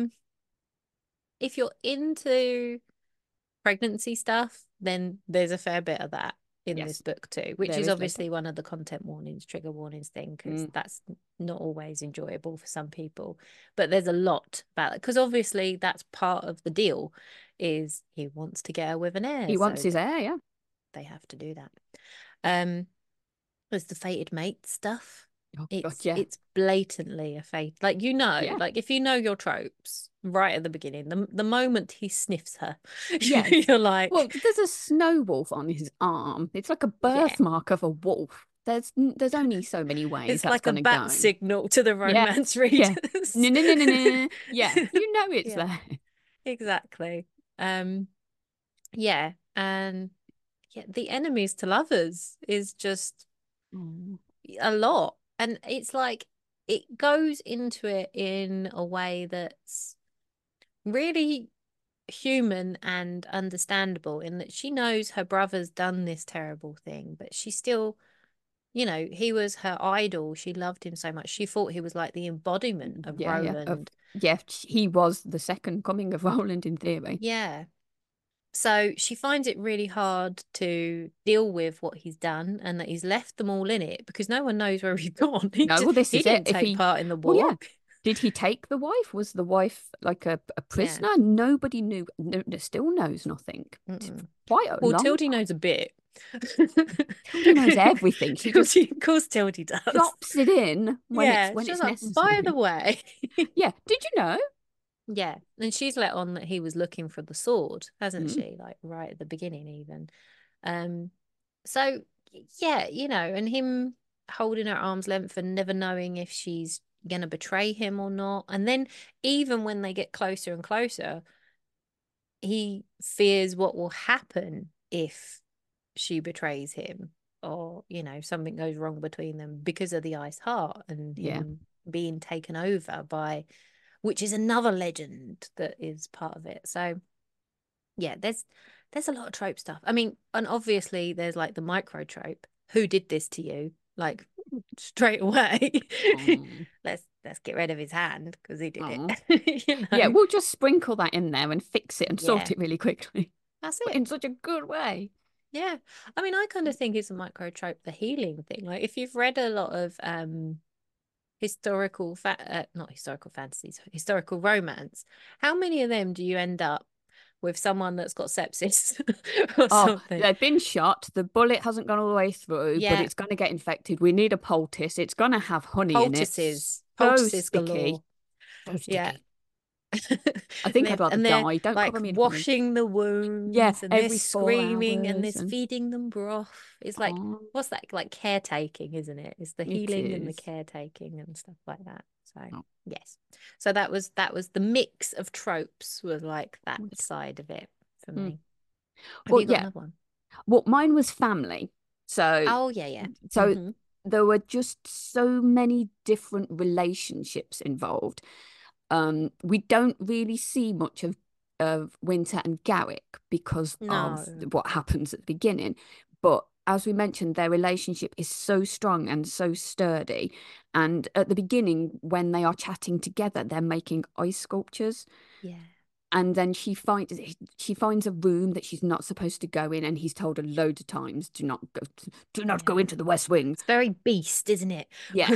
if you're into pregnancy stuff, then there's a fair bit of that in this Yes, book too, which there is is later. obviously one of the content warnings, trigger warnings thing, because Mm. that's not always enjoyable for some people. But there's a lot about it because obviously that's part of the deal is he wants to get her with an heir, He wants so his heir, yeah. they have to do that. Um, there's the fated mate stuff. Oh God, It's yeah. it's blatantly a fate. Like Yeah. like if you know your tropes right at the beginning, the moment he sniffs her, Yes. you're like, Well, there's a snow wolf on his arm. It's like a yeah. birthmark of a wolf. There's only so many ways It's that's like a gonna bat go. signal to the Yeah. romance Yeah. readers. No, no, no, no, no. Yeah. You know it's Yeah, there. exactly. Um, yeah, and yeah, the enemies to lovers is just Mm. a lot. And it's like it goes into it in a way that's really human and understandable in that she knows her brother's done this terrible thing, but she still, he was her idol. She loved him so much. She thought he was like the embodiment of Yeah, Roland. yeah, he was the second coming of Roland in theory. Yeah. So she finds it really hard to deal with what he's done and that he's left them all in it because no one knows where he's gone. No, well, this He is it. didn't take part in the Well, war. yeah. Did he take the wife? Was the wife like a Yeah. prisoner? Nobody knew. No, still knows nothing. Mm-mm. Quite a Well, long Tildy time. knows a bit. Tildy knows everything. She just Tildy, of course, Tildy does. drops it in when Yeah, when she's it's like, by the necessary. way. Yeah. Did you know? Yeah, and she's let on that he was looking for the sword, hasn't Mm, she? Like right at the beginning, even. Um, so yeah, and him holding her arm's length and never knowing if she's gonna betray him or not. And then even when they get closer and closer, he fears what will happen if she betrays him or, something goes wrong between them because of the ice heart and yeah. him being taken over by, which is another legend that is part of it. So yeah, there's a lot of trope stuff. I mean, and obviously there's like the micro trope. Who did this to you? Like straight away. Oh, Let's get rid of his hand because he did oh. it. Yeah, we'll just sprinkle that in there and fix it and sort Yeah, it really quickly, that's but it. in such a good way. Yeah. I mean, I kind of think it's a micro trope, the healing thing. Like if you've read a lot of not historical fantasies, historical romance, how many of them do you end up with someone that's got sepsis or Oh, something? they've been shot. The bullet hasn't gone all the way through, but Yeah, it's going to get infected. We need a poultice. It's going to have honey in it. So poultices galore. sticky. So Yeah. sticky. I think I'd rather And they're die. Don't like cover me in honey. washing the Yeah, wounds and they're every four screaming and they're hours. And feeding them broth. It's like, oh, what's that? Like caretaking, isn't it? It's the it healing and the is. caretaking and stuff like that. So Oh, yes. So that was the mix of tropes was like that was- side of it for hmm. me. Have Well, you got yeah. another one? Well, mine was family. So, Oh yeah, yeah. so Hmm. there were just so many different relationships involved. We don't really see much of Winter and Garrick because of No. what happens at the beginning. But as we mentioned, their relationship is so strong and so sturdy. And at the beginning, when they are chatting together, they're making ice sculptures. Yeah. And then she finds a room that she's not supposed to go in, and he's told her loads of times, do not go Yeah. into the West Wing. It's very beast, isn't it? Yeah.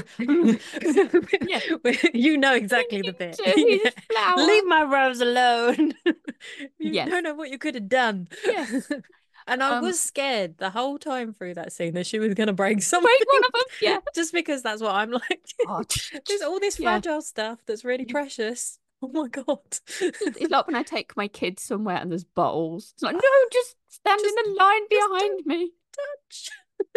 Yeah. You know exactly the bit. Into Yeah. his flower. Leave my rose alone. You don't Yes. know what you could have done. Yes. And I Um, was scared the whole time through that scene that she was going to break break one something. of them. Yeah. Just because that's what I'm like. Oh, There's all this yeah. fragile stuff that's really precious. Oh my God. It's like when I take my kids somewhere and there's bottles. It's like, no, just stand in Just, a line just don't behind me. touch.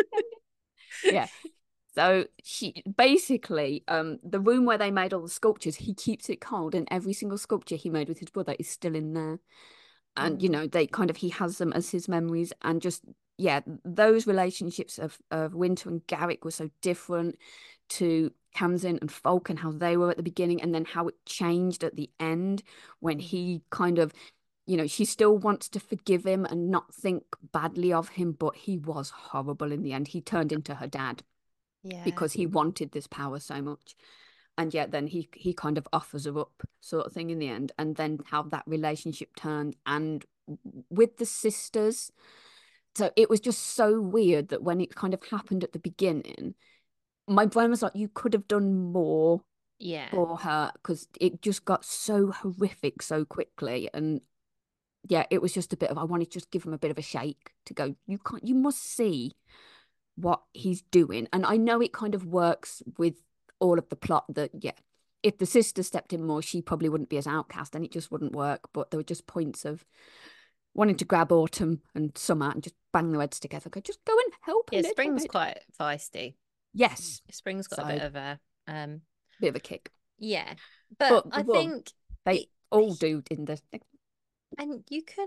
Yeah. So she basically, the room where they made all the sculptures, he keeps it cold, and every single sculpture he made with his brother is still in there. And Mm. they kind of he has them as his memories, and just yeah, those relationships of Winter and Garrick were so different to Tamsin and Falk and how they were at the beginning, and then how it changed at the end when Yeah. he kind of she still wants to forgive him and not think badly of him, but he was horrible in the end. He turned into her dad Yeah. because he wanted this power so much. And yet then he kind of offers her up sort of thing in the end. And then how that relationship turned and with the sisters. So it was just so weird that when it kind of happened at the beginning, my brain was like, you could have done more Yeah. for her because it just got so horrific so quickly. And yeah, it was just a bit of I wanted to just give him a bit of a shake to go, you must see what he's doing. And I know it kind of works with all of the plot that, yeah, if the sister stepped in more, she probably wouldn't be as outcast and it just wouldn't work. But there were just points of wanting to grab Autumn and Summer and just bang their heads together. Go, just go and help a Yeah, little Spring's bit. quite feisty. Yes. Spring's got a bit So, of a bit of a kick. yeah. But But I well, think they it, all do in the. and you can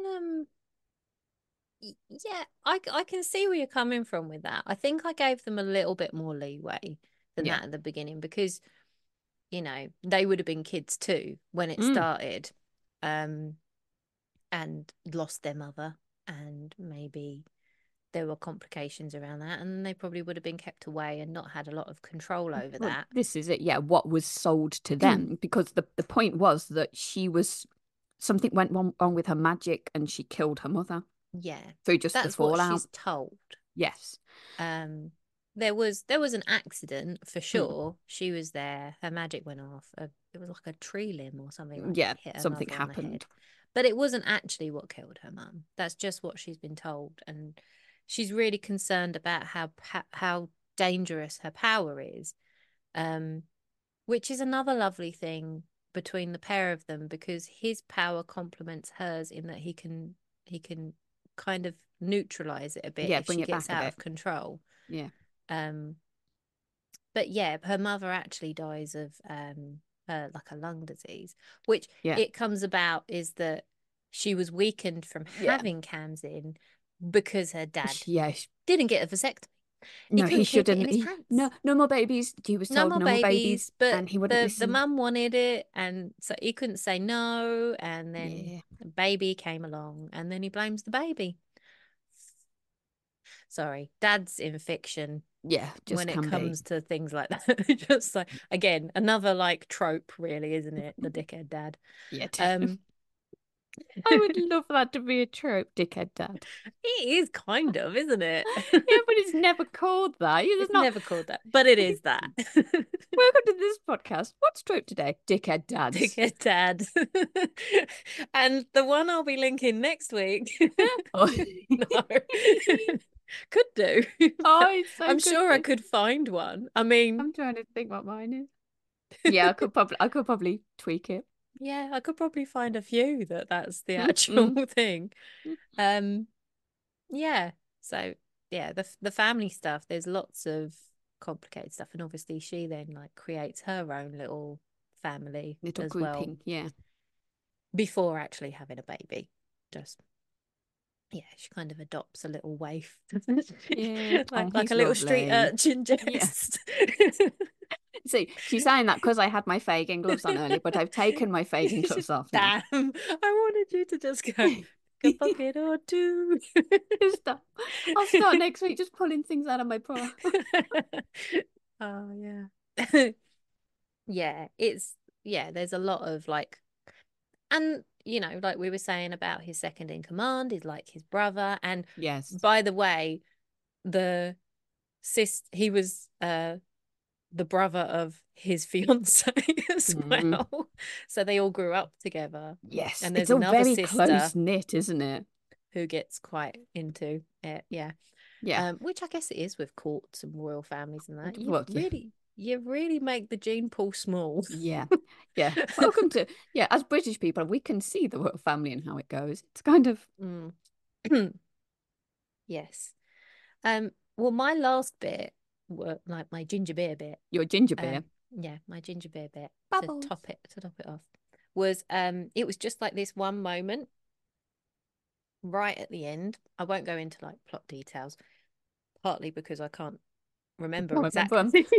yeah, I can see where you're coming from with that. I think I gave them a little bit more leeway than Yeah. that at the beginning because they would have been kids too when it Mm, started, and lost their mother, and maybe there were complications around that, and they probably would have been kept away and not had a lot of control over Well, that. this is it. Yeah, what was sold to them, because the point was that she was something went wrong with her magic and she killed her mother Yeah, through just the that's what fallout. she's told. Yes. Um, there was an accident for Mm. sure. She was there. Her magic went off. It was like a tree limb or something, like Yeah, hit her something mother on the head. happened. But it wasn't actually what killed her mum. That's just what she's been told, and she's really concerned about how dangerous her power is. Um, which is another lovely thing between the pair of them, because his power complements hers in that he can kind of neutralize it a bit Yeah, if bring she it gets back a out bit. of control. Yeah. Um, but yeah, her mother actually dies of like a lung disease, which Yeah. it comes about is that she was weakened from Yeah. having cams in because her dad Yeah. didn't get a vasectomy. He No, he couldn't keep it in shouldn't. his pants. No more babies. He was No told more no more babies, babies, but and he wouldn't the listen. mum wanted it, and so he couldn't say no, and then Yeah. the baby came along, and then he blames the baby. Sorry, dads in fiction Yeah, just when it can be. comes to things like that. Just like, again, another like trope, really, isn't it? The dickhead dad. Yeah. Um, I would love that to be a trope, dickhead dad. it is kind of, isn't it? Yeah, but it's never called that. It's It's not. never called that, but it is that. Welcome to this podcast. What's trope today? Dickhead dads. Dickhead dad. And the one I'll be linking next week. Oh, No. Could do. oh, it's so I'm good. sure I could find one. I mean, I'm trying to think what mine is. Yeah, I could probably tweak it. yeah, I could probably find a few that's the Mm, actual mm, thing. mm. Um, yeah. So yeah, the family stuff, there's lots of complicated stuff. And obviously she then like creates her own little family Little as well grouping. Yeah. before actually having a baby. Just yeah, she kind of adopts a little waif, doesn't she? Yeah. Oh, Like he's a little street lovely. urchin Yeah. just. See, she's saying that because I had my Fagin gloves on earlier, but I've taken my Fagin gloves off now. Damn, I wanted you to just go a bucket or two. Just, I'll start next week just pulling things out of my bra. Oh yeah. Yeah, there's a lot of like, and like we were saying about his second in command is like his brother. And Yes. by the way, he was the brother of his fiance as Mm. well. So they all grew up together. Yes. And It's there's all another very sister close knit, isn't it? who gets quite into it. Yeah. Yeah. Which I guess it is with courts and royal families and that. Well, yeah. You really make the gene pool small. Yeah. Yeah. Welcome to, yeah, as British people, we can see the royal family and how it goes. It's kind of, Mm. Yes. Well, my last bit were like my ginger beer bit. your ginger beer. Yeah, my ginger beer bit Bubbles. to top it off was it was just like this one moment right at the end. I won't go into like plot details, partly because I can't remember Can't remember 'em. exactly.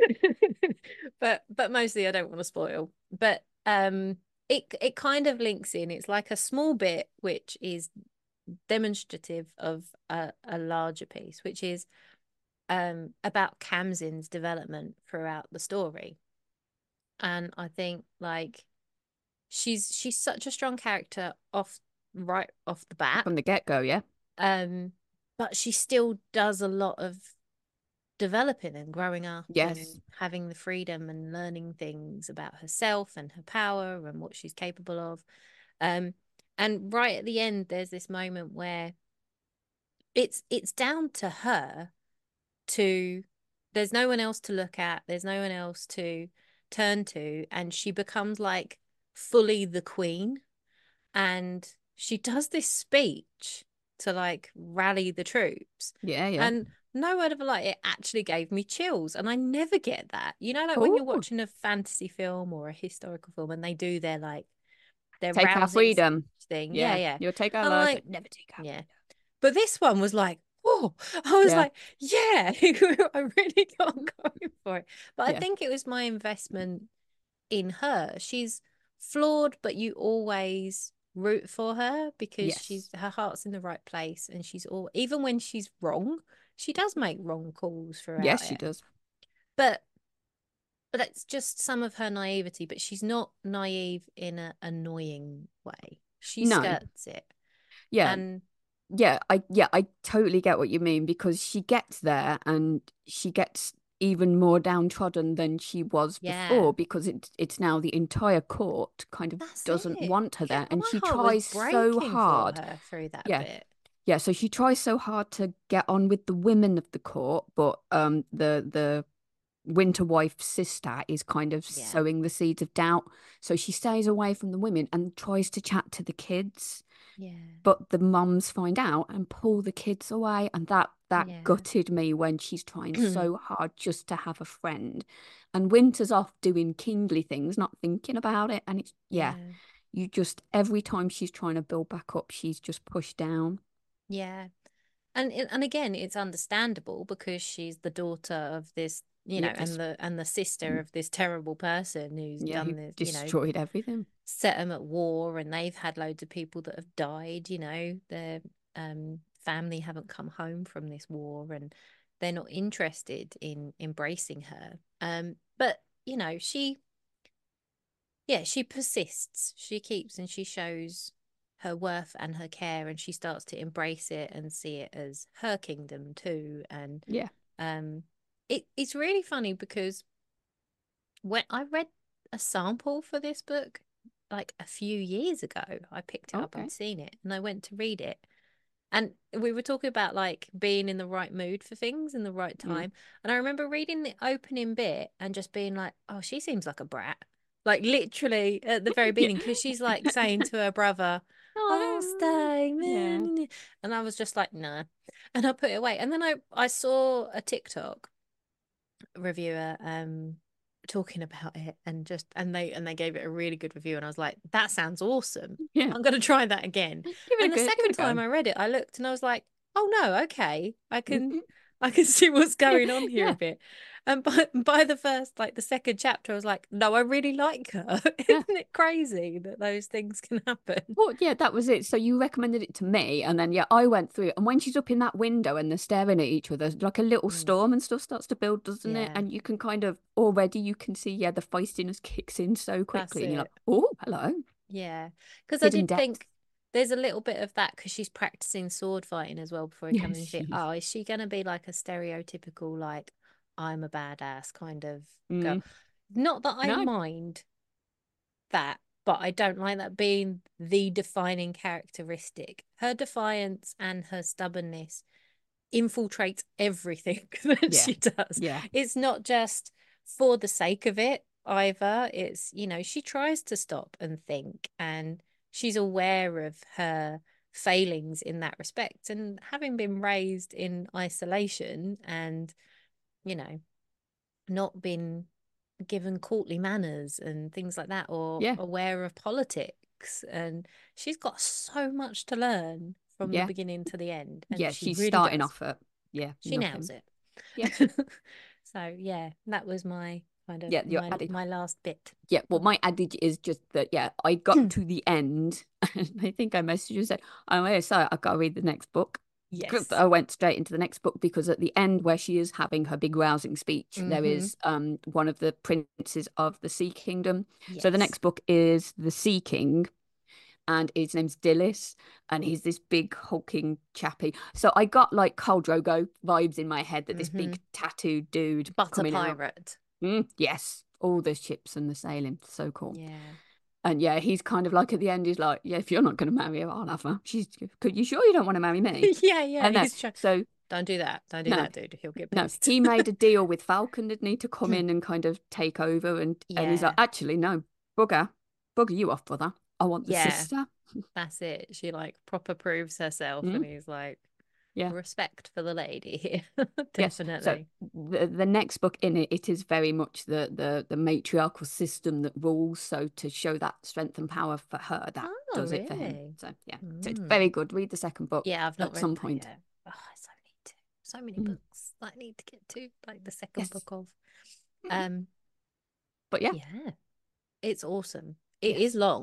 But mostly I don't want to spoil. But it kind of links in. It's like a small bit which is demonstrative of a larger piece, which is about Kamzin's development throughout the story. And I think like she's such a strong character right off the bat. From the get-go, yeah. But she still does a lot of developing and growing up Yes. and having the freedom and learning things about herself and her power and what she's capable of. And right at the end, there's this moment where it's down to her to there's no one else to look at, there's no one else to turn to, and she becomes like fully the queen. And she does this speech to like rally the troops. Yeah, yeah. And no word of a lie, it actually gave me chills. And I never get that. Like when you're Oh, watching a fantasy film or a historical film and they do their take our rousing freedom. thing. Yeah. Yeah. You'll take our I'm lives, like, but never take our yeah. But this one was like, oh, I was Yeah. like, yeah, I really got going for it. But I Yeah. think it was my investment in her. She's flawed, but you always root for her because Yes. her heart's in the right place, and she's all, even when she's wrong, she does make wrong calls Yes, throughout she it. does. But that's just some of her naivety, but she's not naive in an annoying way. She No. skirts it. Yeah. And I totally get what you mean because she gets there and she gets even more downtrodden than she was yeah, before because it's now the entire court kind of that's doesn't it. want her Yeah, there and and my she heart was tries so breaking for hard. her through that Yeah. bit. Yeah, so she tries so hard to get on with the women of the court, but the Winter Wife's sister is kind of Yeah, sowing the seeds of doubt. So she stays away from the women and tries to chat to the kids, yeah, but the mums find out and pull the kids away, and that yeah, gutted me when she's trying so hard just to have a friend. And Winter's off doing kingly things, not thinking about it. And it's yeah, yeah, you just every time she's trying to build back up, she's just pushed down. yeah. And again, it's understandable because she's the daughter of this, Yep, and this the sister of this terrible person who's yeah, done who this, destroyed everything. set them at war, and they've had loads of people that have died. Their family haven't come home from this war, and they're not interested in embracing her. But she persists. She keeps and she shows her worth and her care, and she starts to embrace it and see it as her kingdom too. And Yeah. um, it's really funny because when I read a sample for this book like a few years ago, I picked it up, Okay. I'd seen it, and I went to read it. And we were talking about like being in the right mood for things in the right Mm. time. And I remember reading the opening bit and just being like, oh, she seems like a brat. Like literally at the very Yeah. beginning, because she's like saying to her brother, I'll Oh, stay. yeah. And I was just like, nah. And I put it away. And then I saw a TikTok reviewer talking about it, and they gave it a really good review, and I was like, that sounds awesome. Yeah. I'm going to try that again. And the Give it second a time go. I read it, I looked and I was like, oh no, okay, I can see what's Yeah. going on here a Yeah. bit. And by the second chapter, I was like, no, I really like her. Yeah. Isn't it crazy that those things can happen? Well, yeah, that was it. So you recommended it to me, and then yeah, I went through it. And when she's up in that window and they're staring at each other, like a little Mm, storm and stuff starts to build, doesn't it? yeah, And you can kind of already you can see, yeah, the feistiness kicks in so that's quickly, and you're like, it. oh, hello, Yeah, because I hidden did depth. think there's a little bit of that because she's practicing sword fighting as well before he comes Yes, in. You she think, is. oh, is she going to be like a stereotypical, like, I'm a badass kind of girl? Mm, Not that I no, mind that, but I don't like that being the defining characteristic. Her defiance and her stubbornness infiltrates everything that yeah, she does. yeah, It's not just for the sake of it either. It's, she tries to stop and think, and she's aware of her failings in that respect. And having been raised in isolation and, you know, not been given courtly manners and things like that, or yeah, aware of politics, and she's got so much to learn from the yeah, beginning to the end, and yeah. she She's really starting does. off at yeah, She nails nothing. it. Yeah, So yeah, that was my kind of yeah. You're my adding. my last bit. Yeah, well, my adage is just that, yeah, I got to the end and I think I messaged you and said, I'm really sorry, I got to read the next book. Yes. I went straight into the next book because at the end, where she is having her big rousing speech, there Mm-hmm. is one of the princes of the Sea Kingdom. So the Yes. next book is The Sea King, and his name's Dillis, and he's this big hulking chappy. So I got like Khal Drogo vibes in my head that this Mm-hmm. big tattooed dude But a coming out. pirate. Yes, all the ships and the sailing, so cool. Yeah. And yeah, he's kind of like at the end, he's like, yeah, if you're not going to marry her, I'll have her. She's, could you sure you don't want to marry me? Yeah, yeah. And then, He's trying. so Don't do that. Don't do no, that, dude. He'll get no, pissed. he made a deal with Falcon, didn't he, to come in and kind of take over. And he's like, Yeah. actually, no, bugger you off, brother. I want the Yeah. sister. That's it. She like proper proves herself, Mm, and he's like, yeah. respect for the lady here. Yes. So Definitely. the next book in it, it is very much the matriarchal system that rules. So to show that strength and power for her, that Oh, does it for him. really? So yeah. So it's Mm. very good. Read the second book Yeah, I've not at read some that point. yet. Oh, I so need to. So many Mm, books that I need to get to, like the second yes. book of. Mm, Um, but yeah. yeah, it's awesome. It is Yes. long.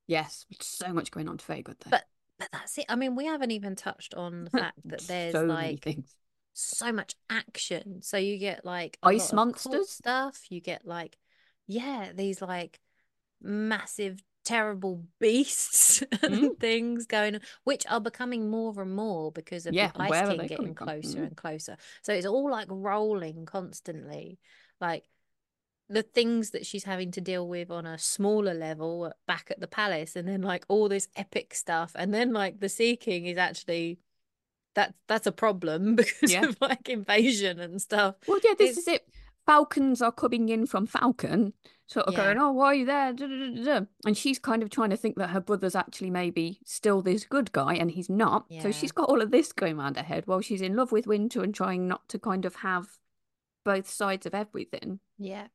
Yes, so much going on. It's very good though. But that's it. I mean, we haven't even touched on the fact that there's So many like things. so much action. So you get like a lot Ice of cool monsters. stuff. You get like, yeah, these like massive, terrible beasts Mm, and things going on, which are becoming more and more because of the yeah, Ice where are King they getting coming from? closer Mm, and closer. So it's all like rolling constantly. Like the things that she's having to deal with on a smaller level back at the palace, and then like all this epic stuff, and then like the Sea King is actually that's a problem because yeah. of like invasion and stuff. Well, yeah, this It's is it. Falcons are coming in from Falcon, sort of yeah, going, "Oh, why are you there?" Da, da, da, da, da. And she's kind of trying to think that her brother's actually maybe still this good guy, and he's not. So yeah, she's got all of this going around her head while she's in love with Winter and trying not to kind of have both sides of everything. yeah.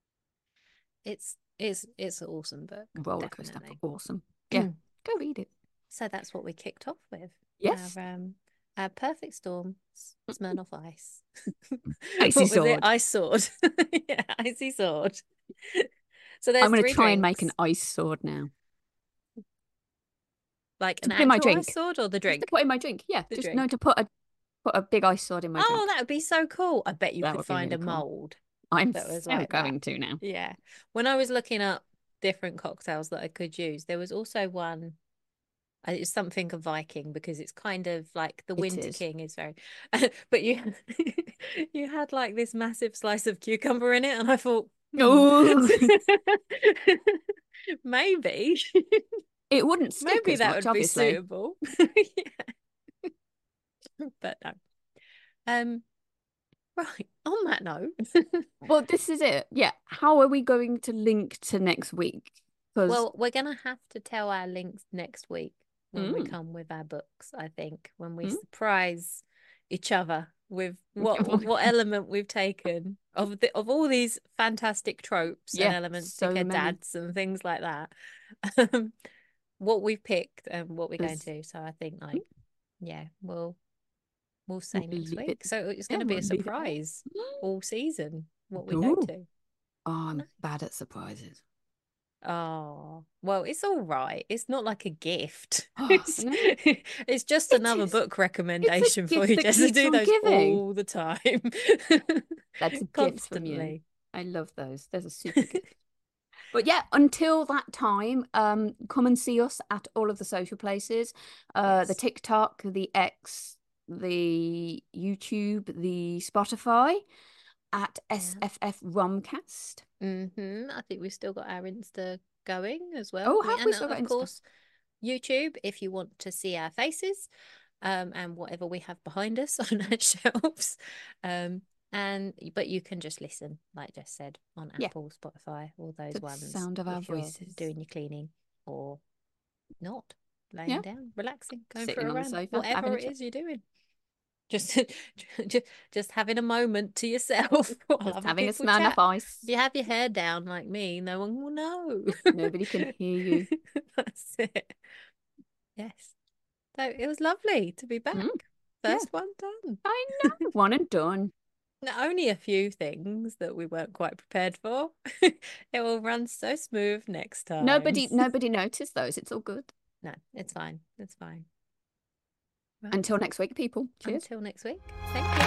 It's an awesome book, Roller coaster, but definitely. awesome. Yeah, go read it. So that's what we kicked off with. Yes, Our Perfect Storm, Smirnoff Ice. icy What was it? sword. Ice Sword. Yeah, Icy Sword. So I'm there's going to three try and make an drinks. ice sword now Like to an put in my actual ice drink. sword or the Just to drink? put in my drink. Yeah, The just no drink. to put a big ice sword in my Oh, drink. that would be so cool. I bet you That could would be find a really cool. mold I'm that was so like that. going to now. Yeah. When I was looking up different cocktails that I could use, there was also one. It's something of Viking because it's kind of like the It Winter is. King is very, but you you had like this massive slice of cucumber in it, and I thought, Oh, maybe, it wouldn't stick maybe as that much, would be obviously. suitable. Yeah, but no. Um, right. On that note, Well, this is it. Yeah. How are we going to link to next week? Because, well, we're gonna have to tell our links next week when we mm, come with our books, I think, when we mm, surprise each other with what element we've taken of all these fantastic tropes and yeah, elements, so dickhead many. dads and things like that. Um, what we've picked and what we're going There's, to. So I think mm, like, yeah, we'll we'll say next leave it. week. So it's Yeah, gonna be we'll a leave it there. surprise all season what we go Ooh. to. Oh, I'm bad at surprises. Oh, well, it's all right. It's not like a gift. Oh, It's no, it's just it another is. book It's a recommendation for gift you that just to keeps do on those giving. all the time. That's a gift from you. Constantly. I love those. There's a super gift. But yeah, until that time, come and see us at all of the social places, the Yes. TikTok, the X, the YouTube, the Spotify at Yeah. SFF Romcast. I think we've still got our Insta going as well. Oh, We have we and still got of Insta? course YouTube if you want to see our faces, and whatever we have behind us on our shelves. Um, and but you can just listen, like Jess said, on Yeah, Apple, Spotify, all to those the ones sound of our if you're voices. doing your cleaning or not, laying Yeah, down, relaxing, going for sitting a on the run, sofa, having whatever a it chat, is you're doing. Just, just having a moment to yourself while just other having a people Smirnoff chat. If Ice. you have your hair down like me, no one will know. Nobody can hear you. That's it. Yes. So it was lovely to be Mm, back. yeah, First one done. I know. One and done. Only a few things that we weren't quite prepared for. It will run so smooth next time. Nobody noticed those. It's all good. No, it's fine. It's fine. Right. Until next week, people. Cheers. Until next week. Thank you.